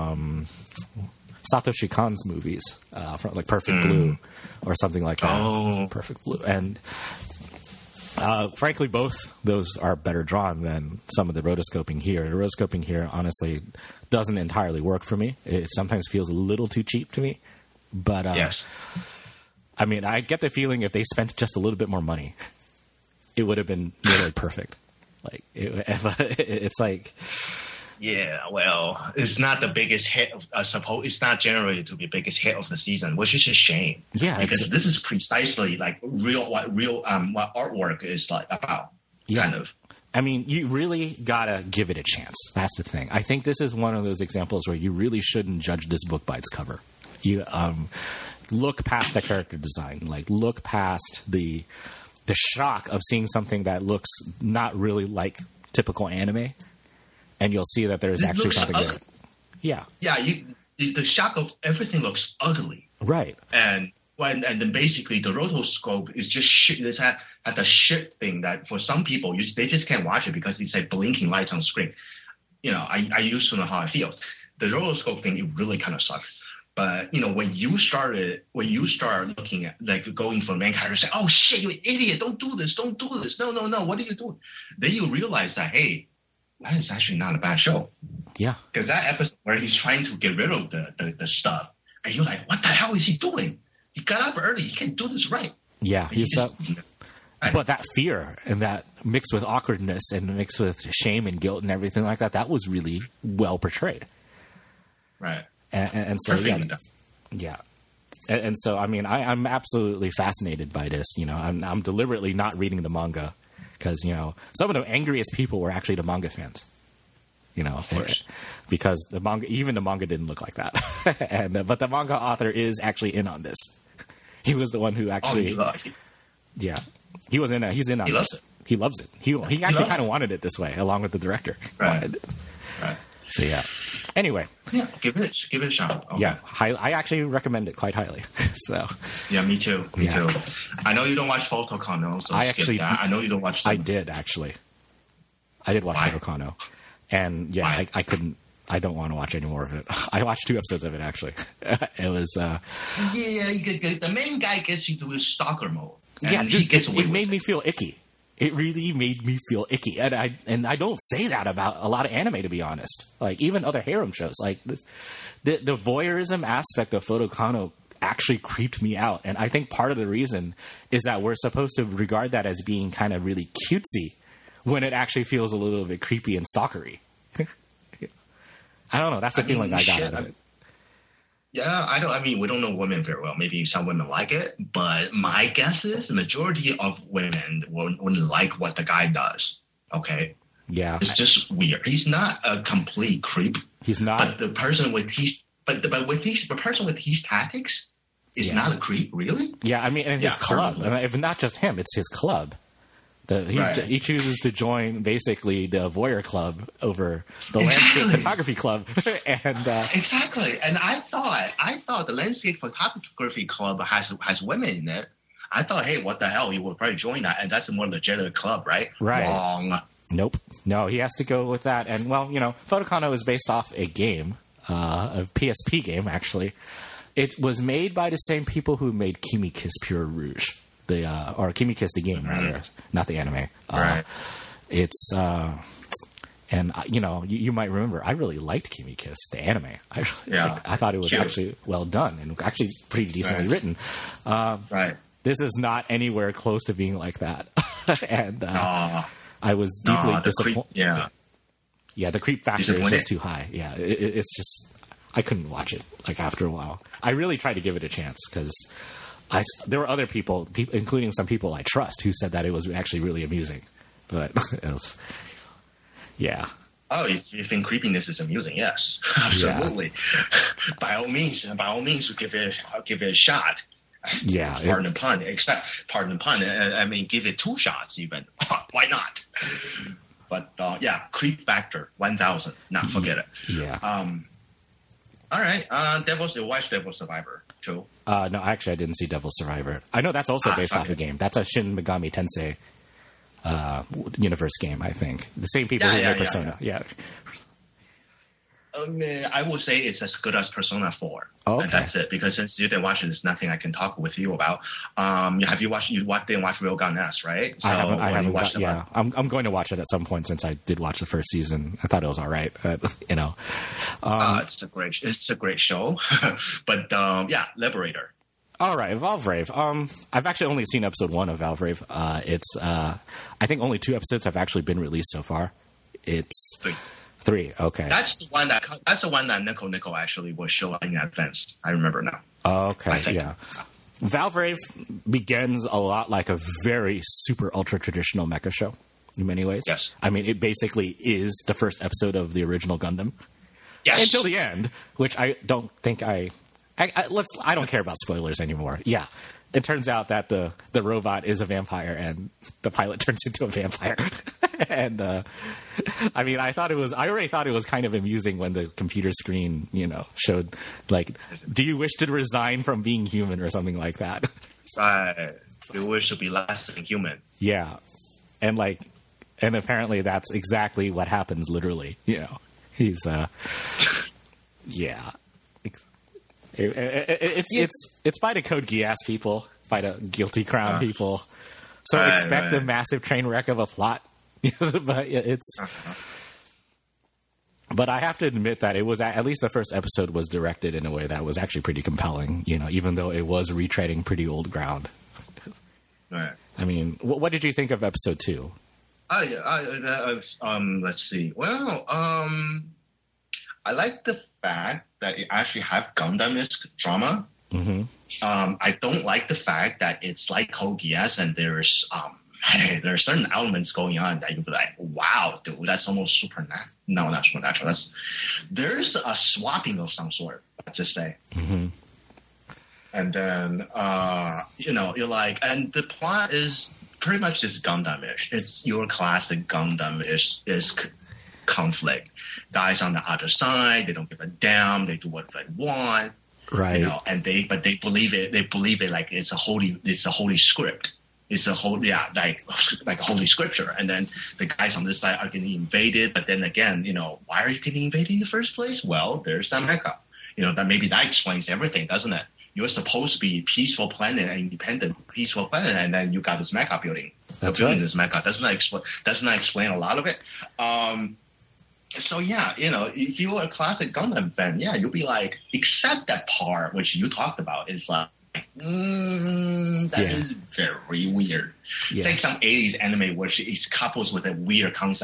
Satoshi Kon's movies, like Perfect Blue or something like that. Oh. Perfect Blue. And frankly, both those are better drawn than some of the rotoscoping here. The rotoscoping here, honestly, doesn't entirely work for me. It sometimes feels a little too cheap to me. But, yes. I mean, I get the feeling if they spent just a little bit more money, it would have been really perfect. It's like... Yeah, well, it's not the biggest hit. It's not generated to be the biggest hit of the season, which is a shame. Yeah, because this is precisely what artwork is about. Yeah. Kind of. I mean, you really gotta give it a chance. That's the thing. I think this is one of those examples where you really shouldn't judge this book by its cover. You look past the character design, look past the shock of seeing something that looks not really like typical anime. And you'll see that there's actually something there. Yeah. Yeah, the shock of everything looks ugly. Right. And then basically the rotoscope is just shit. It's had the shit thing that for some people, they just can't watch it because it's like blinking lights on screen. I used to know how it feels. The rotoscope thing, it really kind of sucks. But, when you start looking at, going for the main character, say, oh shit, you idiot, don't do this. No, what are you doing? Then you realize that, hey, that is actually not a bad show. Yeah. Because that episode where he's trying to get rid of the stuff, and you're like, what the hell is he doing? He got up early. He can't do this right. Yeah. But that fear and that mixed with awkwardness and mixed with shame and guilt and everything like that was really well portrayed. Right. And so, yeah. And so, I mean, I'm absolutely fascinated by this. I'm deliberately not reading the manga. Because, some of the angriest people were actually the manga fans, of course. Because the manga didn't look like that. But the manga author is actually in on this. He was the one who actually, yeah, he was in. He's in on this. He loves it. He actually kind of wanted it this way, along with the director. Right. So yeah. Anyway. Yeah, give it a shot. Okay. Yeah, I actually recommend it quite highly. So. Yeah, me too. Me too. I know you don't watch Photokano, so skip that. I know you don't watch them. I did actually. I did watch Photokano, and yeah, I couldn't. I don't want to watch any more of it. I watched 2 episodes of it actually. It was. The main guy gets into his stalker mode. Yeah, it made me feel icky. It really made me feel icky, and I don't say that about a lot of anime, to be honest. Even other harem shows, the voyeurism aspect of Photokano actually creeped me out, and I think part of the reason is that we're supposed to regard that as being kind of really cutesy, when it actually feels a little bit creepy and stalkery. I don't know. That's the feeling I got out of it. Yeah, I mean, we don't know women very well. Maybe some women like it, but my guess is the majority of women wouldn't like what the guy does. Okay. Yeah. It's just weird. He's not a complete creep. He's not. But the person with the person with his tactics is not a creep, really? Yeah, I mean, and his club. I mean, if not just him, it's his club. He chooses to join basically the voyeur club over the landscape photography club, and exactly. And I thought the landscape photography club has women in it. I thought, hey, what the hell? He will probably join that, and that's a more legitimate club, right? Right. Wrong. Nope. No, he has to go with that. And well, Photokano is based off a game, a PSP game actually. It was made by the same people who made Kimi Kiss Pure Rouge. Or Kimi Kiss the game, rather, not the anime. Right. It's and you might remember I really liked Kimi Kiss the anime. I thought it was actually well done and actually pretty decently written. Right. This is not anywhere close to being like that, and I was deeply disappointed. Yeah, the creep factor is just too high. Yeah, it's just I couldn't watch it after a while. I really tried to give it a chance because. There were other people, including some people I trust, who said that it was actually really amusing. But it was, yeah. Oh, you think creepiness is amusing? Yes, absolutely. Yeah. By all means, give it a shot. Yeah. Pardon the pun. I mean, give it 2 shots even. Why not? But creep factor 1,000. Not forget it. Yeah. All right. You watched Devil Survivor too? No, actually, I didn't see Devil Survivor. I know that's also based off a game. That's a Shin Megami Tensei universe game, I think. The same people who made Persona. Yeah. I would say it's as good as Persona 4. Oh, okay. And that's it. Because since you didn't watch it, there's nothing I can talk with you about. Have you watched? Didn't watch Ryogan S, right? So I haven't watched. Yeah, I'm going to watch it at some point since I did watch the first season. I thought it was all right. It's a great show. But Liberator. All right, Valve Rave. I've actually only seen episode 1 of Valve Rave. It's I think only 2 episodes have actually been released so far. It's 3. Okay. That's the one that Nico actually was showing in advance. I remember now. Okay. Yeah. Valve Rave begins a lot like a very super ultra traditional mecha show in many ways. Yes. I mean, it basically is the first episode of the original Gundam. Yes. Until the end, which I don't think I don't care about spoilers anymore. Yeah. It turns out that the robot is a vampire and the pilot turns into a vampire. And I mean, I already thought it was kind of amusing when the computer screen, showed like, do you wish to resign from being human or something like that? Right. Do you wish to be less than human? Yeah. And apparently that's exactly what happens literally, He's yeah. It's by the Code Geass people, by the Guilty Crown people. So expect a massive train wreck of a plot. But But I have to admit that it was at least the first episode was directed in a way that was actually pretty compelling. Even though it was retreading pretty old ground. Right. I mean, what did you think of episode 2? Let's see. Well, I like the fact that it actually have Gundam-esque drama. Mm-hmm. I don't like the fact that it's like Code Geass and there are certain elements going on that you'll be like, wow, dude, that's almost supernatural. No, not supernatural. There's a swapping of some sort, let's just say. Mm-hmm. And then, you're like, and the plot is pretty much just Gundam-ish. It's your classic Gundam-ish conflict. Guys on the other side, they don't give a damn. They do what they want, right? And they believe it. They believe it like it's a holy script. It's a holy, like a holy scripture. And then the guys on this side are getting invaded. But then again, why are you getting invaded in the first place? Well, there's that mecha. That explains everything, doesn't it? You're supposed to be a peaceful planet, an independent, peaceful planet, and then you got this mecha building. That's building right. This mecha doesn't explain a lot of it. So if you're a classic Gundam fan, you'll be like, except that part which you talked about is like, that is very weird. Yeah. It's like some 80s anime which is couples with a weird concept.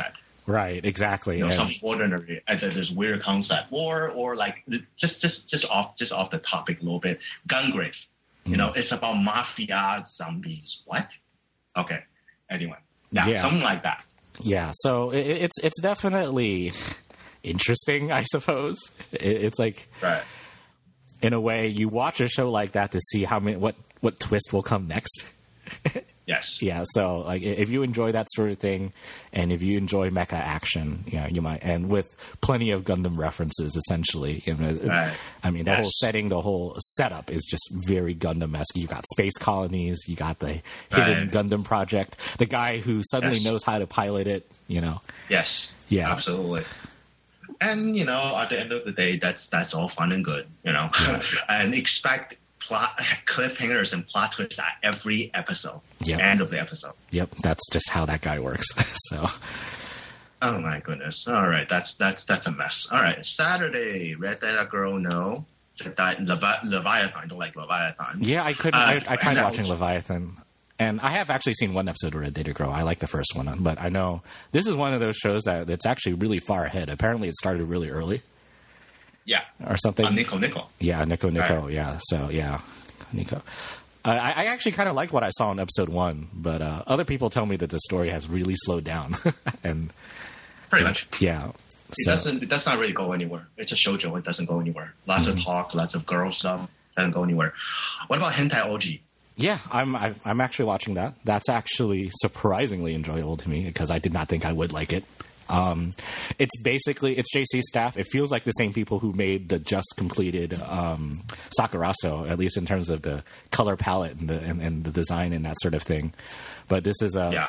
Right, exactly. You know, some ordinary, this weird concept, or like just off the topic a little bit. Gungrave, you know, it's about mafia zombies. What? Okay, anyway, something like that. Yeah, so it's definitely interesting, I suppose. It's like, right. In a way, you watch a show like that to see what twist will come next. Yes. Yeah. So, like, if you enjoy that sort of thing, and if you enjoy mecha action, you might, and with plenty of Gundam references, essentially. Right. I mean, the whole setting, the whole setup is just very Gundam-esque. You got space colonies, you got the hidden Gundam project, the guy who suddenly knows how to pilot it. Yes. Yeah. Absolutely. And at the end of the day, that's all fun and good. And expect plot cliffhangers and plot twists at every episode. Yep. End of the episode. Yep, that's just how that guy works. So. Oh my goodness! All right, that's a mess. All right, Saturday, Red Data Girl, no. Leviathan. I don't like Leviathan. Yeah, I couldn't. I tried watching Leviathan, and I have actually seen one episode of Red Data Girl. I like the first one, but I know this is one of those shows that's actually really far ahead. Apparently, it started really early. Yeah. Or something. Nico. Yeah, Nico. Right. Yeah. So, yeah, Nico. I actually kind of like what I saw in episode 1, but other people tell me that the story has really slowed down. And pretty much. Yeah. It does not really go anywhere. It's a shoujo. It doesn't go anywhere. Lots of talk, lots of girl stuff. Doesn't go anywhere. What about Hentai OG? Yeah, I'm actually watching that. That's actually surprisingly enjoyable to me because I did not think I would like it. It's JC Staff. It feels like the same people who made the just completed Sakuraso, at least in terms of the color palette and the design and that sort of thing. But this is in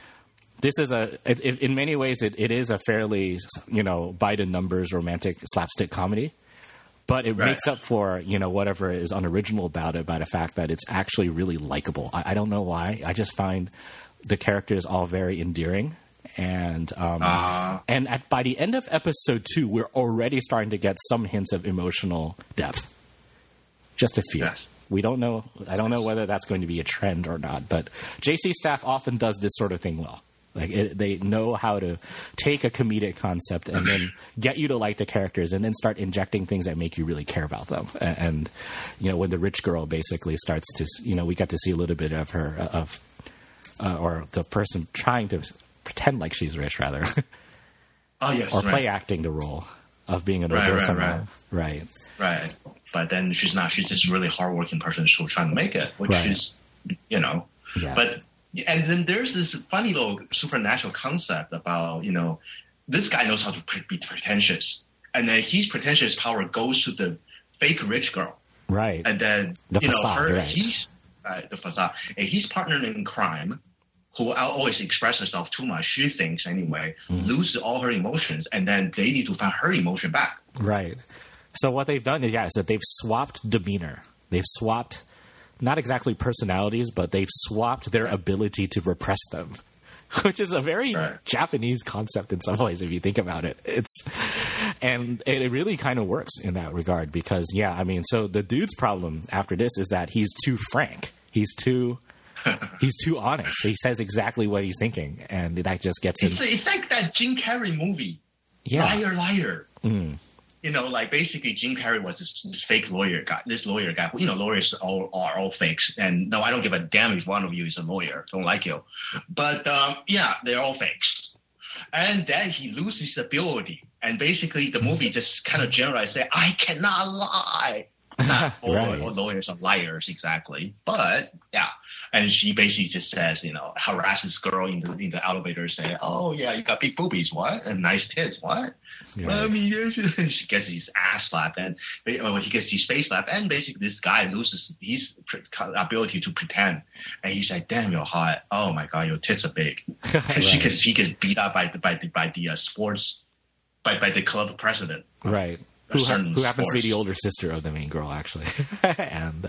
many ways it is a fairly by the numbers romantic slapstick comedy. But it makes up for, whatever is unoriginal about it by the fact that it's actually really likable. I don't know why. I just find the characters all very endearing. And by the end of episode 2, we're already starting to get some hints of emotional depth. Just a few. Yes. We don't know. I don't know whether that's going to be a trend or not. But JC Staff often does this sort of thing well. Like they know how to take a comedic concept and then get you to like the characters, and then start injecting things that make you really care about them. And when the rich girl basically starts to, we get to see a little bit of her or the person trying to pretend like she's rich, rather. Oh yes, or play acting the role of being an adult somehow. Right. But then she's not. She's just a really hardworking person who's trying to make it, which is, Yeah. But and then there's this funny little supernatural concept about this guy knows how to be pretentious, and then his pretentious power goes to the fake rich girl. Right. And then the facade, he's the facade, and his partner in crime, who always express herself too much, she thinks anyway, loses all her emotions, and then they need to find her emotion back. Right. So what they've done is that they've swapped demeanor. They've swapped not exactly personalities, but they've swapped their ability to repress them, which is a very Japanese concept in some ways if you think about it. And it really kind of works in that regard because, so the dude's problem after this is that he's too frank. He's too honest. He says exactly what he's thinking, and that just gets him. It's like that Jim Carrey movie, Liar, Liar. Like basically Jim Carrey was this fake lawyer guy. This lawyer guy, lawyers are all fakes. And no, I don't give a damn if one of you is a lawyer. Don't like you, but they're all fakes. And then he loses his ability, and basically the movie just kind of generalized say, "I cannot lie." Not all lawyers are liars exactly, but and she basically just says, harasses girl in the elevator, say, "Oh yeah, you got big boobies, what? And nice tits, what?" I mean, she gets his ass slapped, and he gets his face slapped, and basically this guy loses his ability to pretend, and he's like, "Damn, you're hot. Oh my god, your tits are big." And she gets beat up by the sports by the club president. Right. Who happens to be the older sister of the main girl, actually. And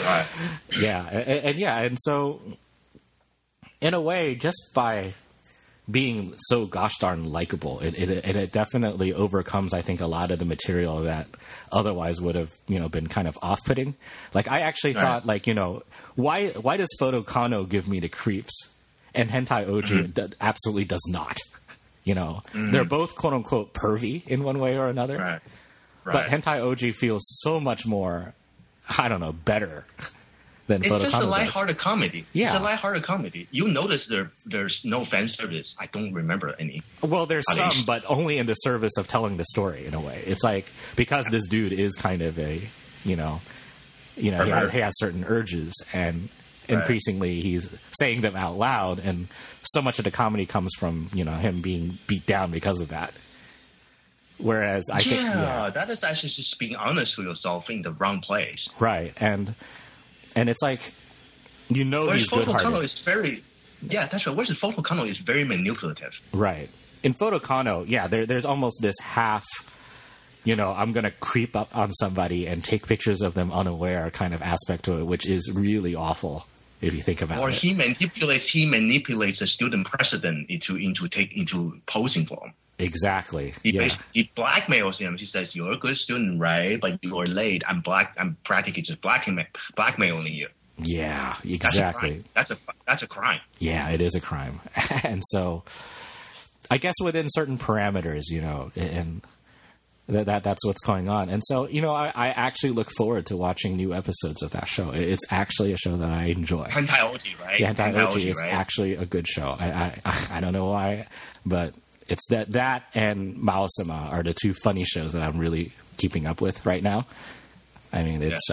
and so in a way, just by being so gosh darn likable, it definitely overcomes, I think, a lot of the material that otherwise would have been kind of off-putting. Like I actually thought, why does Photo Kano give me the creeps, and Hentai OG absolutely does not. You know, they're both quote unquote pervy in one way or another. Right. But Hentai OG feels so much more, I don't know, better than It's Photokano just a does. lighthearted comedy. Yeah. It's a lighthearted comedy. You notice there's no fan service. I don't remember any. Well, there's At some, least. but only in the service of telling the story in a way. It's like, because this dude is kind of a, he has certain urges, and increasingly he's saying them out loud, and so much of the comedy comes from, him being beat down because of that. Whereas I think, that is actually just being honest with yourself in the wrong place. right, and it's like, he's Whereas good-hearted. Photokano is very, that's right. Whereas Photokano is very manipulative. Right. In Photokano, there's almost this half, I'm going to creep up on somebody and take pictures of them unaware kind of aspect to it, which is really awful if you think about Or it. he manipulates the student president into posing for him. Exactly. He blackmails him. He says, "You're a good student, right? But you're late. I'm practically just blackmailing you." Yeah, exactly. That's a crime. Yeah, it is a crime. And so I guess within certain parameters, and that's what's going on. And so, I actually look forward to watching new episodes of that show. It's actually a show that I enjoy. Hentai OG, right? Yeah, Hentai OG is right? actually a good show. I don't know why, but it's that and Mao-sama are the two funny shows that I'm really keeping up with right now. I mean, it's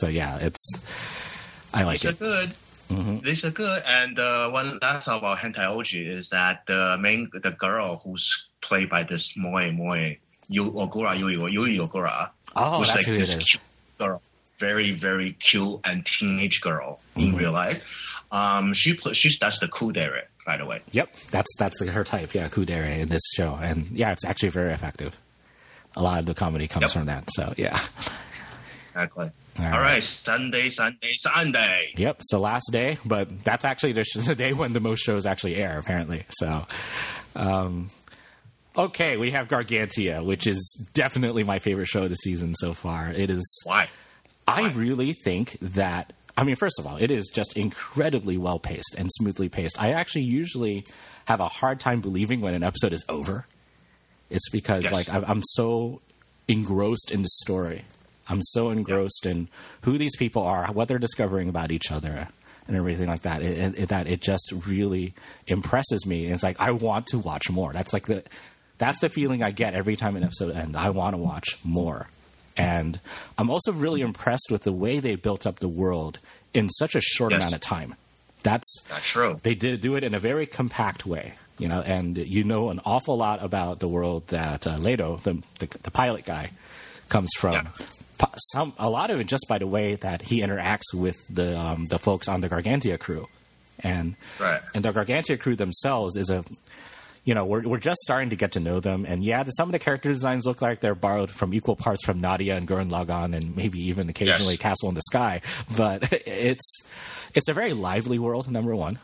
I like These it. are good. Mm-hmm. These are good. And one last thing about Hentai OG is that the girl who's played by this Yui Ogura. Oh, who's that's like who it this is. cute girl, very very cute and teenage girl in real life. She does the kudere, by the way. Yep, that's her type. Yeah, kudere in this show, and it's actually very effective. A lot of the comedy comes from that. So yeah. Exactly. All All right, Sunday. Yep, it's the last day, but that's actually the day when the most shows actually air, apparently. So, okay, we have Gargantia, which is definitely my favorite show of the season so far. It is. Why? I really think that. I mean, first of all, it is just incredibly well paced and smoothly paced. I actually usually have a hard time believing when an episode is over. It's because I'm so engrossed in the story. I'm so engrossed in who these people are, what they're discovering about each other, and everything like that. That it just really impresses me. And it's like I want to watch more. That's the feeling I get every time an episode ends. I want to watch more. And I'm also really impressed with the way they built up the world in such a short amount of time. That's true. They did do it in a very compact way, and an awful lot about the world that Leto, the pilot guy, comes from. Yeah. A lot of it just by the way that he interacts with the folks on the Gargantia crew, and the Gargantia crew themselves is we're just starting to get to know them, and some of the character designs look like they're borrowed from equal parts from Nadia and Gurren Lagann, and maybe even occasionally Castle in the Sky. But it's a very lively world. Number one,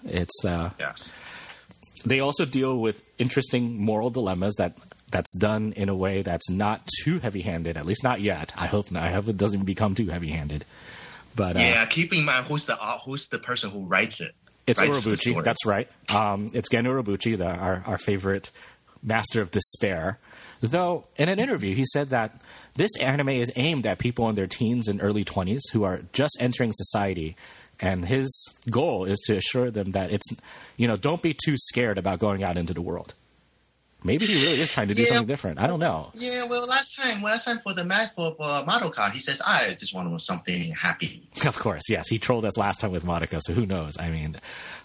they also deal with interesting moral dilemmas that's done in a way that's not too heavy-handed, at least not yet. I hope not. I hope it doesn't become too heavy-handed. But keep in mind who's the person who writes it. It's Urobuchi. That's right. It's Gen Urobuchi, our favorite master of despair. Though in an interview, he said that this anime is aimed at people in their teens and early 20s who are just entering society. And his goal is to assure them that it's, don't be too scared about going out into the world. Maybe he really is trying to do something different. I don't know. Yeah, well, last time for the match for Madoka, he says, I just want something happy. Of course, yes. He trolled us last time with Madoka, so who knows? I mean,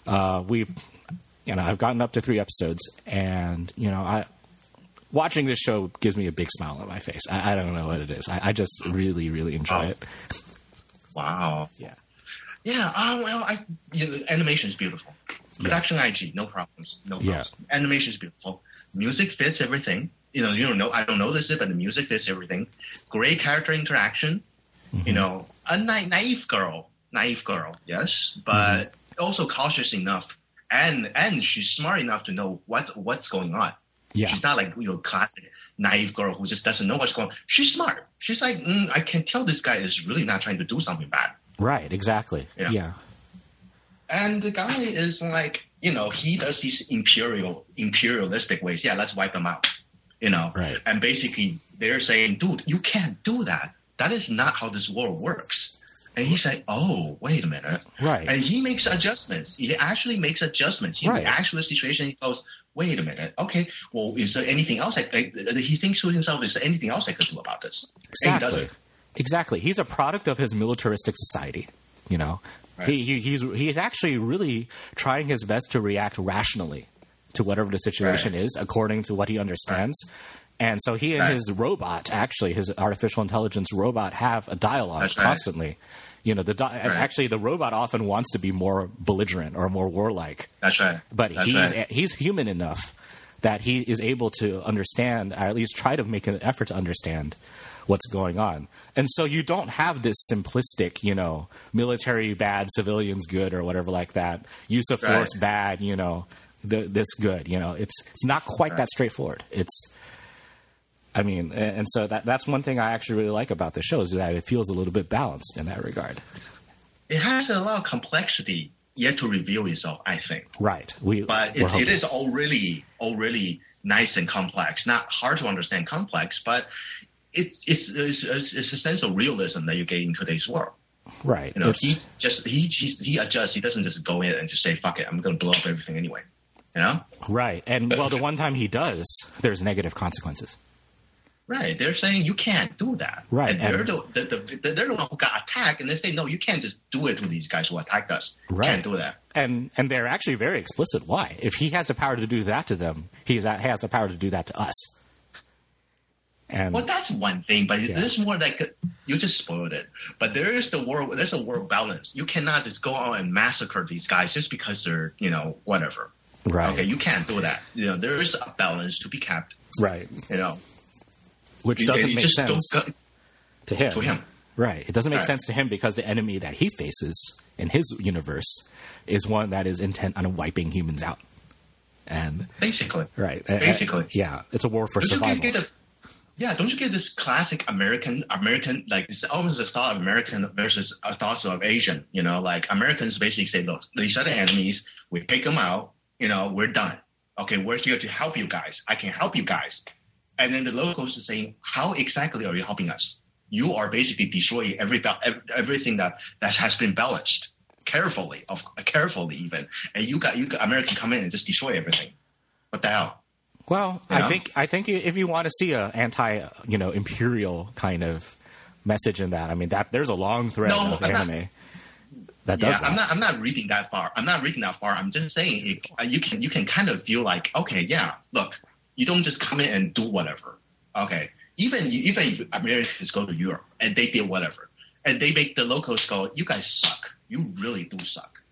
I've gotten up to 3 episodes, and, watching this show gives me a big smile on my face. I don't know what it is. I just really, really enjoy it. Wow. Yeah. Yeah, animation is beautiful. Production IG, no problems. Animation is beautiful. Music fits everything. I don't notice it, but the music fits everything. Great character interaction. Mm-hmm. A naive girl, yes, but also cautious enough, and she's smart enough to know what's going on. Yeah. She's not like your classic naive girl who just doesn't know what's going on. She's smart. She's like, I can tell this guy is really not trying to do something bad. Right, exactly. Yeah. And the guy is like, he does these imperialistic ways. Yeah, let's wipe them out. Right. And basically they're saying, dude, you can't do that. That is not how this world works. And he's like, oh, wait a minute. Right. And he makes adjustments. He actually makes adjustments. He reacts to the situation. He goes, wait a minute. Okay, well, is there anything else? He thinks to himself, is there anything else I could do about this? Exactly. And he does it. Exactly. He's a product of his militaristic society. Right. He's actually really trying his best to react rationally to whatever the situation is, according to what he understands. Right. And so he and his robot, actually, his artificial intelligence robot, have a dialogue constantly. Actually, the robot often wants to be more belligerent or more warlike. That's right. But he's human enough that he is able to understand, or at least try to make an effort to understand what's going on. And so you don't have this simplistic, military bad, civilians good, or whatever like that. Use of force bad, this good. It's not quite that straightforward. And so that's one thing I actually really like about the show is that it feels a little bit balanced in that regard. It has a lot of complexity yet to reveal itself, I think. Right. But it is all really nice and complex. Not hard to understand complex, but it's a sense of realism that you get in today's world. Right. He adjusts. He doesn't just go in and just say, fuck it, I'm going to blow up everything anyway. Right. And the one time he does, there's negative consequences. Right. They're saying you can't do that. Right. And they're the one who got attacked, and they say, no, you can't just do it to these guys who attacked us. Right. You can't do that. And they're actually very explicit why. If he has the power to do that to them, he has the power to do that to us. And well, that's one thing, but there's more like you just spoiled it. But there's a world balance. You cannot just go out and massacre these guys just because they're, whatever. Right. Okay, you can't do that. There is a balance to be kept. Right. Which doesn't make sense to him. Right. It doesn't make sense to him because the enemy that he faces in his universe is one that is intent on wiping humans out. And basically. Right. Basically. Yeah. It's a war for survival. Don't you get this classic American, like it's almost a thought of American versus a thought of Asian, like Americans basically say, look, these are the enemies. We take them out, we're done. Okay, we're here to help you guys. I can help you guys. And then the locals are saying, how exactly are you helping us? You are basically destroying everything that has been balanced carefully even. And you got American come in and just destroy everything. What the hell? Well, I think if you want to see a imperial kind of message in that, that there's a long thread of anime that does that. I'm not reading that far. I'm just saying you can kind of feel like, okay, yeah, look, you don't just come in and do whatever. Okay, even if Americans go to Europe and they did whatever, and they make the locals go, you guys suck. You really do suck.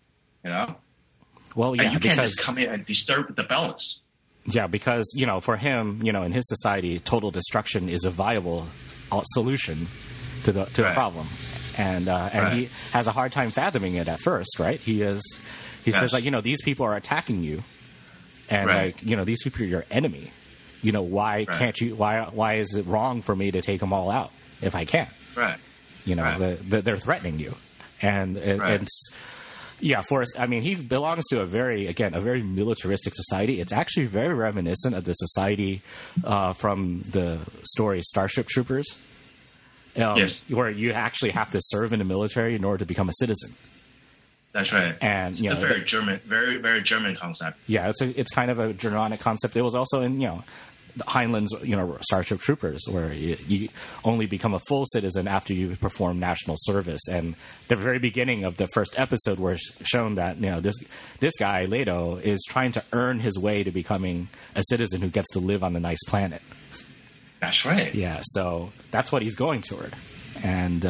Well, yeah, and you can't just come in and disturb the balance. Yeah, because, for him, in his society, total destruction is a viable solution to the problem. And he has a hard time fathoming it at first, right? He says, these people are attacking you. And, these people are your enemy. Why can't you, why is it wrong for me to take them all out if I can? Right. They're threatening you. And yeah, he belongs to a very militaristic society. It's actually very reminiscent of the society from the story Starship Troopers, where you actually have to serve in the military in order to become a citizen. That's right. And it's a very German, very very German concept. Yeah, it's kind of a Germanic concept. It was also in Heinlein's Starship Troopers, where you only become a full citizen after you perform national service. And the very beginning of the first episode, where it's shown that this guy Leto is trying to earn his way to becoming a citizen who gets to live on the nice planet. That's right. Yeah, so that's what he's going toward, and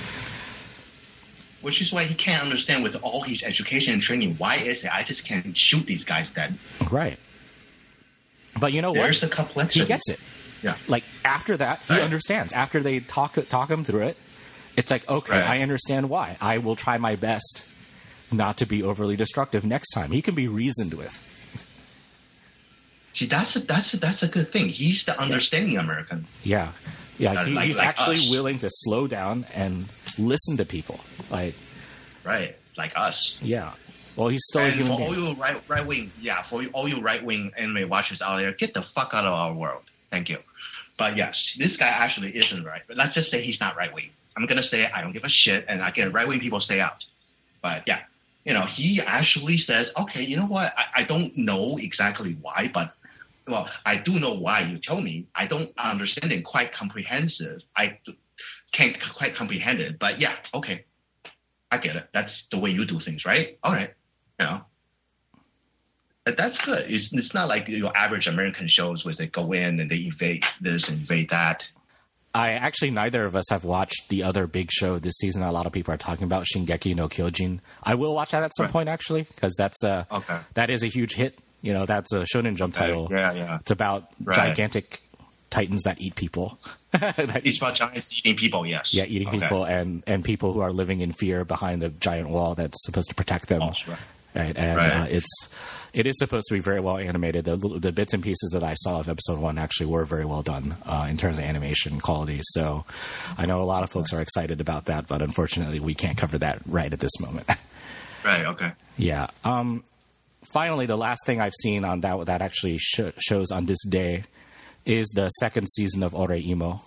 which is why he can't understand, with all his education and training, why is it I just can't shoot these guys dead? Right. But you know There's what? The complexity. He gets it. Yeah. Like after that, he understands. After they talk him through it, it's like, okay, I understand why. I will try my best not to be overly destructive next time. He can be reasoned with. See, that's a good thing. He's the understanding American. Yeah. Yeah, he's actually us. willing to slow down and listen to people. Right, like us. Yeah. Well, he's still a And human for all being. you right wing, for all you right wing anime watchers out there, get the fuck out of our world. Thank you. But yes, this guy actually isn't right. But let's just say he's not right wing. I'm gonna say I don't give a shit, and I get right wing people stay out. But yeah, he actually says, okay, you know what? I don't know exactly why, but I do know why you told me. I don't understand it quite comprehensive. I can't quite comprehend it, but yeah, okay, I get it. That's the way you do things, right? All right, But that's good. It's not like your average American shows where they go in and they invade this and invade that. Neither of us have watched the other big show this season. A lot of people are talking about Shingeki no Kyojin. I will watch that at some point, actually, because that is a huge hit. That's a Shonen Jump title. Yeah. It's about gigantic titans that eat people. It's about giants eating people, yes. Yeah, eating people and people who are living in fear behind the giant wall that's supposed to protect them. Oh, right. And it is supposed to be very well animated. The bits and pieces that I saw of episode 1 actually were very well done in terms of animation quality. So I know a lot of folks are excited about that, but unfortunately we can't cover that right at this moment. Right, okay. Yeah. Finally, the last thing I've seen on that actually shows on this day is the second season of Oreimo.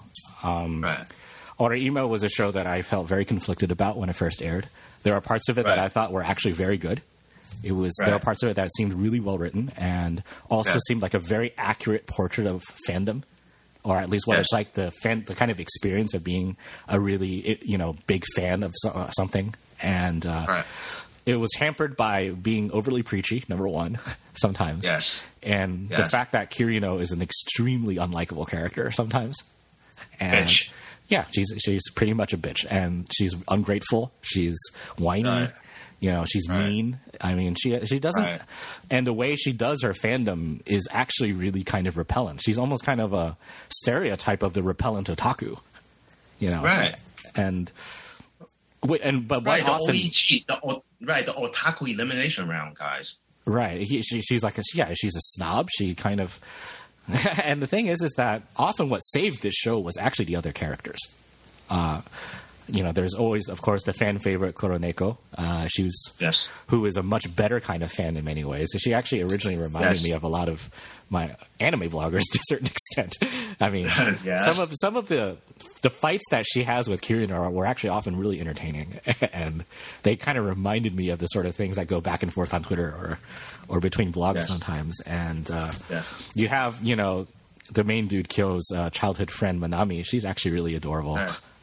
Oreimo was a show that I felt very conflicted about when it first aired. There are parts of it that I thought were actually very good. There were parts of it that seemed really well written and also seemed like a very accurate portrait of fandom, or at least what it's like the kind of experience of being a really big fan of something. And it was hampered by being overly preachy, number one, sometimes. Yes. And the fact that Kirino is an extremely unlikable character sometimes. And bitch. Yeah, she's pretty much a bitch, and she's ungrateful. She's whiny. Right. She's mean. I mean, she doesn't, and the way she does her fandom is actually really kind of repellent. She's almost kind of a stereotype of the repellent otaku, Right. But what often the otaku elimination round, guys. Right. She's like she's a snob. She kind of, and the thing is that often what saved this show was actually the other characters. There's always, of course, the fan favorite Kuroneko. Who is a much better kind of fan in many ways. She actually originally reminded me of a lot of my anime vloggers to a certain extent. I mean, some of the fights that she has with Kirino were actually often really entertaining, and they kind of reminded me of the sort of things that go back and forth on Twitter or between blogs sometimes. And you have the main dude Kyo's childhood friend Manami. She's actually really adorable.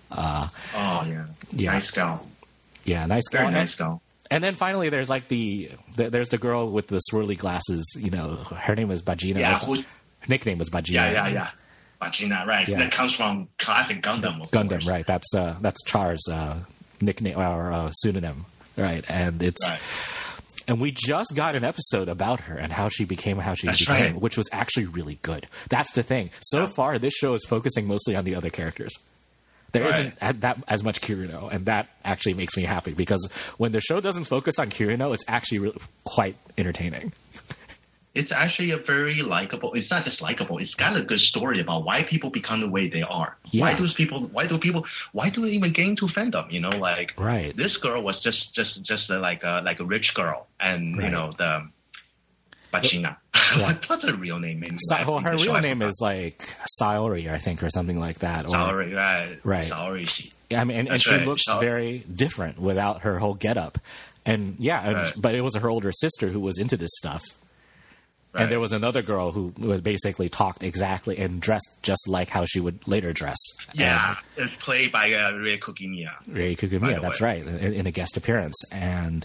Nice girl. Yeah, nice girl. Very nice girl. And then finally, there's like there's the girl with the swirly glasses. Her name is Bajina. Yeah, her nickname was Bajina. Yeah. Bajina, right? Yeah. That comes from classic Gundam. Of Gundam, course. Right? That's Char's nickname or pseudonym, right? And it's. Right. And we just got an episode about her and how she became, which was actually really good. That's the thing. So far, this show is focusing mostly on the other characters. There isn't that as much Kirino, and that actually makes me happy because when the show doesn't focus on Kirino, it's actually really quite entertaining. It's actually a very likable. It's not just likable. It's got a good story about why people become the way they are. Yeah. Why do they even get into fandom? This girl was just like a rich girl, and the Bachina. What's her real name? Her real name is like Saori, I think, or something like that. Saori, right. Saori. I mean, and she looks very different without her whole getup. And but it was her older sister who was into this stuff. Right. And there was another girl who was basically talked exactly and dressed just like how she would later dress. Yeah, it's played by Rei Kukimiya. Rei Kukimiya, that's right, in a guest appearance. And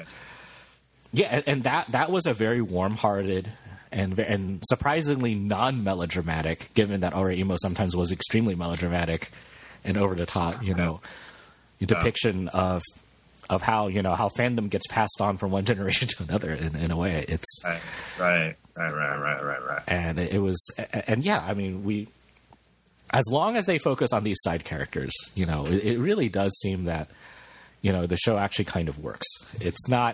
and that was a very warm-hearted and surprisingly non-melodramatic, given that Oreimo sometimes was extremely melodramatic and over the top. Depiction of how how fandom gets passed on from one generation to another in a way. It's right. And it was, and I mean, as long as they focus on these side characters, it really does seem that the show actually kind of works. It's not.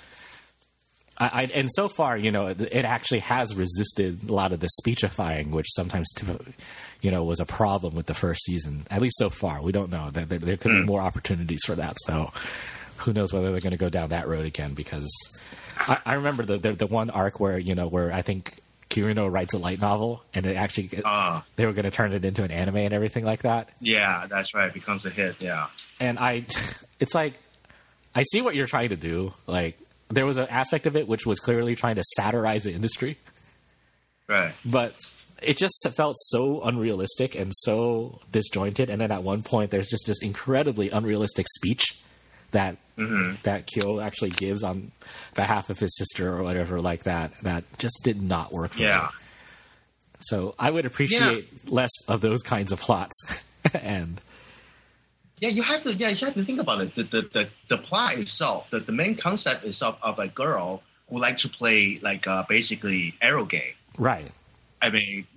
And so far, it actually has resisted a lot of the speechifying, which sometimes, was a problem with the first season. At least so far, we don't know. There could be more opportunities for that. So who knows whether they're going to go down that road again, because I remember the one arc where, where I think Kirino writes a light novel, and it actually they were going to turn it into an anime and everything like that. Yeah, that's right. It becomes a hit. Yeah, and it's like, I see what you're trying to do. Like, there was an aspect of it which was clearly trying to satirize the industry, right? But it just felt so unrealistic and so disjointed. And then at one point, there's just this incredibly unrealistic speech that that Kyo actually gives on behalf of his sister or whatever like that. That just did not work for me. So I would appreciate less of those kinds of plots. And you have to think about it. The plot itself, the main concept itself of a girl who likes to play like basically eroge. Right. I mean,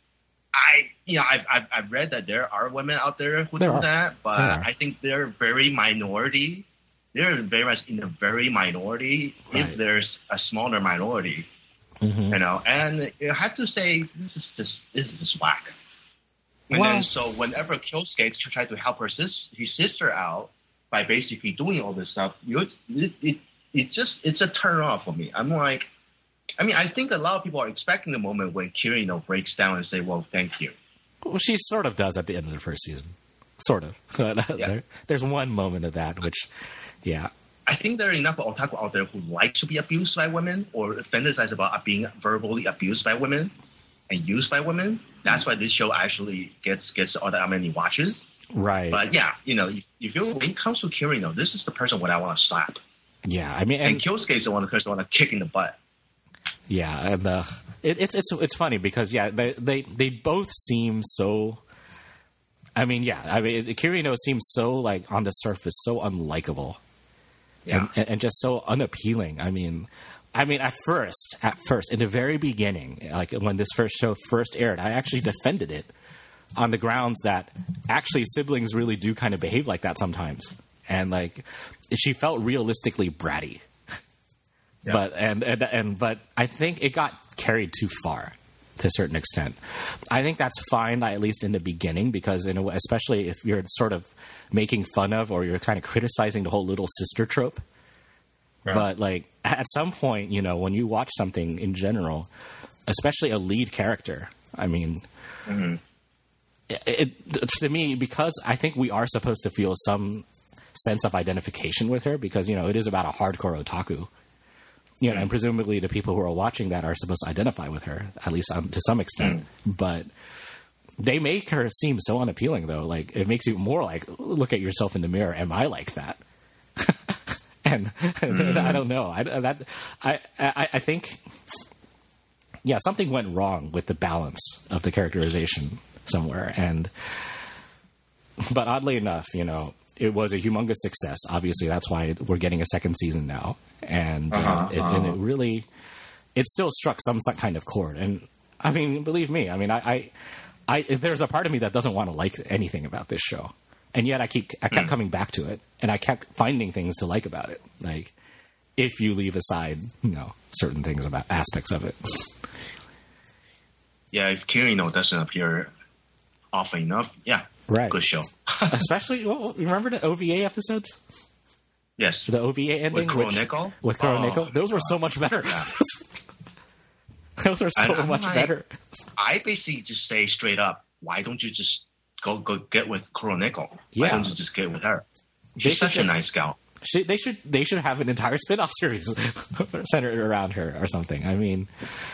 I've read that there are women out there who do that, but I think they're very minority. They're very much in the very minority, if there's a smaller minority, And you have to say this is just whack. And then so whenever Kyosuke tries to help his sister out by basically doing all this stuff, it's a turn off for me. I'm like. I mean, I think a lot of people are expecting the moment when Kirino breaks down and say, well, thank you. Well, she sort of does at the end of the first season. Sort of. There's one moment of that, which, I think there are enough otaku out there who like to be abused by women or fantasize about being verbally abused by women and used by women. That's why this show actually gets all that many watches. Right. But you feel when it comes to Kirino, this is the person what I want to slap. Yeah, I mean... And Kyosuke is the person I want to kick in the butt. Yeah, and it's funny because they both seem so. Kirino seems so like on the surface so unlikable, and just so unappealing. I mean, at first, in the very beginning, like when this show first aired, I actually defended it on the grounds that actually siblings really do kind of behave like that sometimes, and like she felt realistically bratty. Yeah. But I think it got carried too far to a certain extent. I think that's fine, at least in the beginning, because especially if you're sort of making fun of or you're kind of criticizing the whole little sister trope. Right. But like at some point, when you watch something in general, especially a lead character, I mean, to me, because I think we are supposed to feel some sense of identification with her, because it is about a hardcore otaku. And presumably the people who are watching that are supposed to identify with her, at least to some extent. But they make her seem so unappealing, though. Like, it makes you more like, look at yourself in the mirror. Am I like that? and I don't know. I think, something went wrong with the balance of the characterization somewhere. But oddly enough, it was a humongous success. Obviously, that's why we're getting a second season now. And it really, it still struck some kind of chord. And I mean, believe me, I mean, I there's a part of me that doesn't want to like anything about this show, and yet I kept coming back to it, and I kept finding things to like about it. Like, if you leave aside, certain things about aspects of it. Yeah, if Kirino doesn't appear often enough, right, good show. Especially, remember the OVA episodes? Yes. The OVA ending with Kuroneko? With Kuroneko? Those were so much better. Yeah. Those are so much better. I basically just say straight up, why don't you just go get with Kuroneko? Why don't you just get with her? She's such a nice gal. They should have an entire spin-off series centered around her or something. I mean,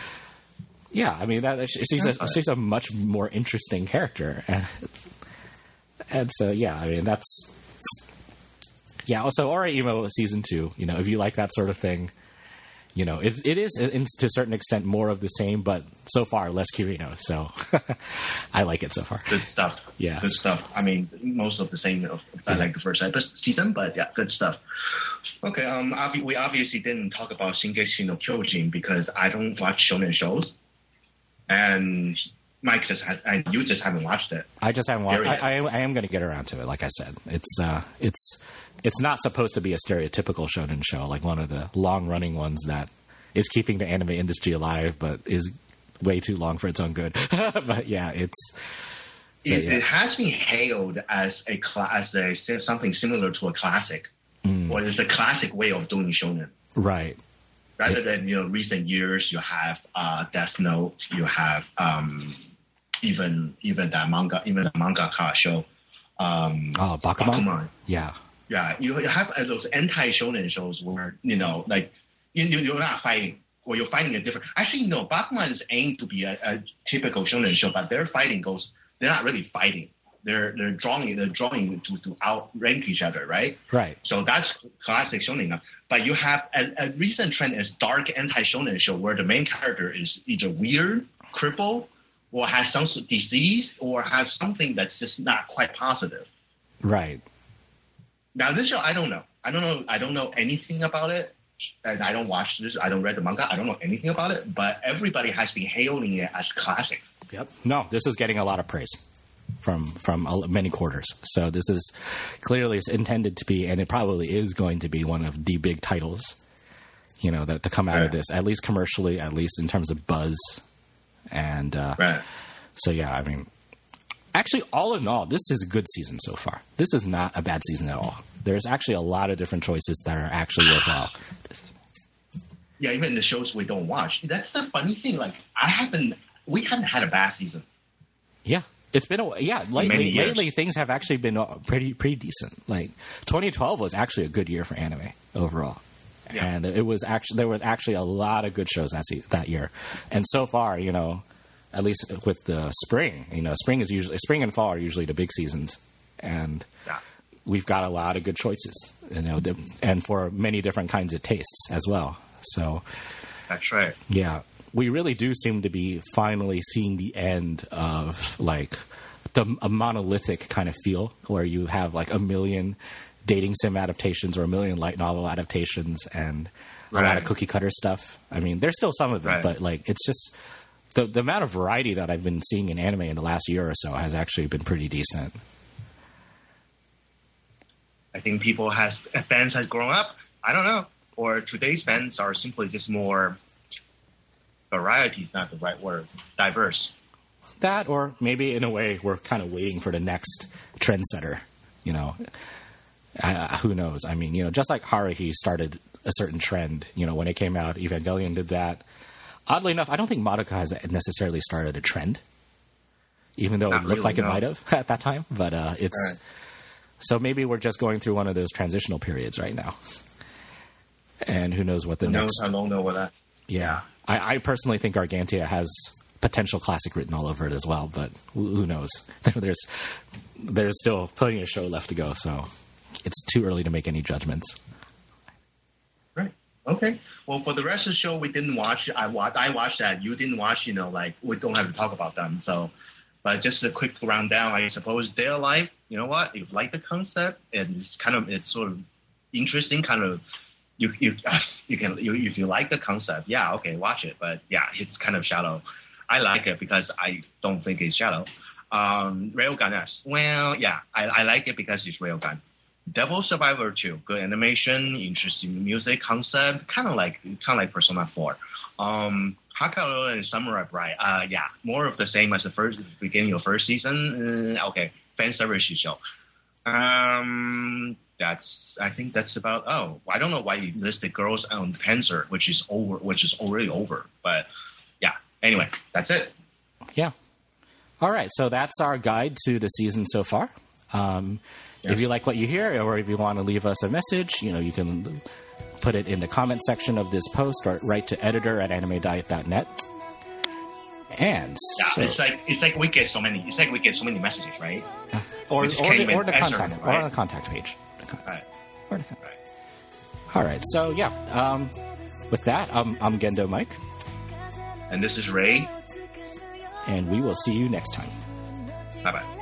she's a much more interesting character. And so, that's... Yeah, also Oreimo Season 2, if you like that sort of thing, it is, to a certain extent, more of the same, but so far, less Kirino, so I like it so far. Good stuff. Yeah. Good stuff. I mean, most of the same, I like the first season, but good stuff. Okay, we obviously didn't talk about Shingeki no Kyojin because I don't watch shonen shows, and Mike and you just haven't watched it. I just haven't watched it. I am going to get around to it, like I said. It's not supposed to be a stereotypical shonen show, like one of the long-running ones that is keeping the anime industry alive, but is way too long for its own good. But it has been hailed as something similar to a classic. or it's a classic way of doing shonen. Right. Rather than recent years, you have Death Note, you have even that mangaka show. Bakuman. Yeah. Yeah, you have those anti-shonen shows where like you're not fighting, or you're fighting a different. Actually, no, Bakuman is aimed to be a typical shonen show, but their fighting they're not really fighting. They're drawing to outrank each other, right? Right. So that's classic shonen. But you have a recent trend is dark anti-shonen show where the main character is either weird, crippled, or has some disease, or has something that's just not quite positive. Right. Now this show, I don't know. I don't know anything about it, and I don't watch this. I don't read the manga. I don't know anything about it. But everybody has been hailing it as classic. Yep. No, this is getting a lot of praise from many quarters. So this is clearly intended to be, and it probably is going to be one of the big titles, that to come out of this, at least commercially, at least in terms of buzz. And so, yeah, I mean, actually, all in all, this is a good season so far. This is not a bad season at all. There's actually a lot of different choices that are actually worthwhile. Yeah, even the shows we don't watch. That's the funny thing. Like, we haven't had a bad season. Yeah. It's been lately things have actually been pretty decent. Like 2012 was actually a good year for anime overall. Yeah. And there was actually a lot of good shows that year. And so far, at least with the spring, spring and fall are usually the big seasons. And we've got a lot of good choices, and for many different kinds of tastes as well. So that's right. Yeah. We really do seem to be finally seeing the end of like a monolithic kind of feel where you have like a million dating sim adaptations or a million light novel adaptations and a lot of cookie cutter stuff. I mean, there's still some of it, but like it's just the amount of variety that I've been seeing in anime in the last year or so has actually been pretty decent. I think fans has grown up. I don't know, or today's fans are simply just more. Variety is not the right word. Diverse. That, or maybe in a way we're kind of waiting for the next trendsetter. Who knows? I mean, just like Haruhi started a certain trend. When it came out, Evangelion did that. Oddly enough, I don't think Madoka has necessarily started a trend, even though it looked like it might have at that time. But it's so maybe we're just going through one of those transitional periods right now. And who knows what the next? Knows how long though with that? Yeah. I personally think Gargantia has potential classic written all over it as well, but who knows? There's still plenty of show left to go, so it's too early to make any judgments. Right. Okay. Well, for the rest of the show, we didn't watch. I watched that. You didn't watch. Like we don't have to talk about them. So, but just a quick rundown. I suppose Day of Life. You know what? If you like the concept, and it's sort of interesting. Kind of. You can if you like the concept, okay, watch it. But it's kind of shallow. I like it because I don't think it's shallow. Railgun, well, I like it because it's Railgun. Devil Survivor 2, good animation, interesting music concept, kind of like Persona 4. Hakao and Samurai Bride, more of the same as the beginning of first season. Okay, fan service show. I think that's about. Oh, I don't know why you listed Girls on Panzer, which is already over. But anyway, that's it. Yeah. All right, so that's our guide to the season so far. If you like what you hear, or if you want to leave us a message, you can put it in the comment section of this post, or write to editor@animediet.net. And so, it's like we get so many. It's like we get so many messages, right? Or the contact page. Right. All right. So with that, I'm Gendo Mike, and this is Ray, and we will see you next time. Bye bye.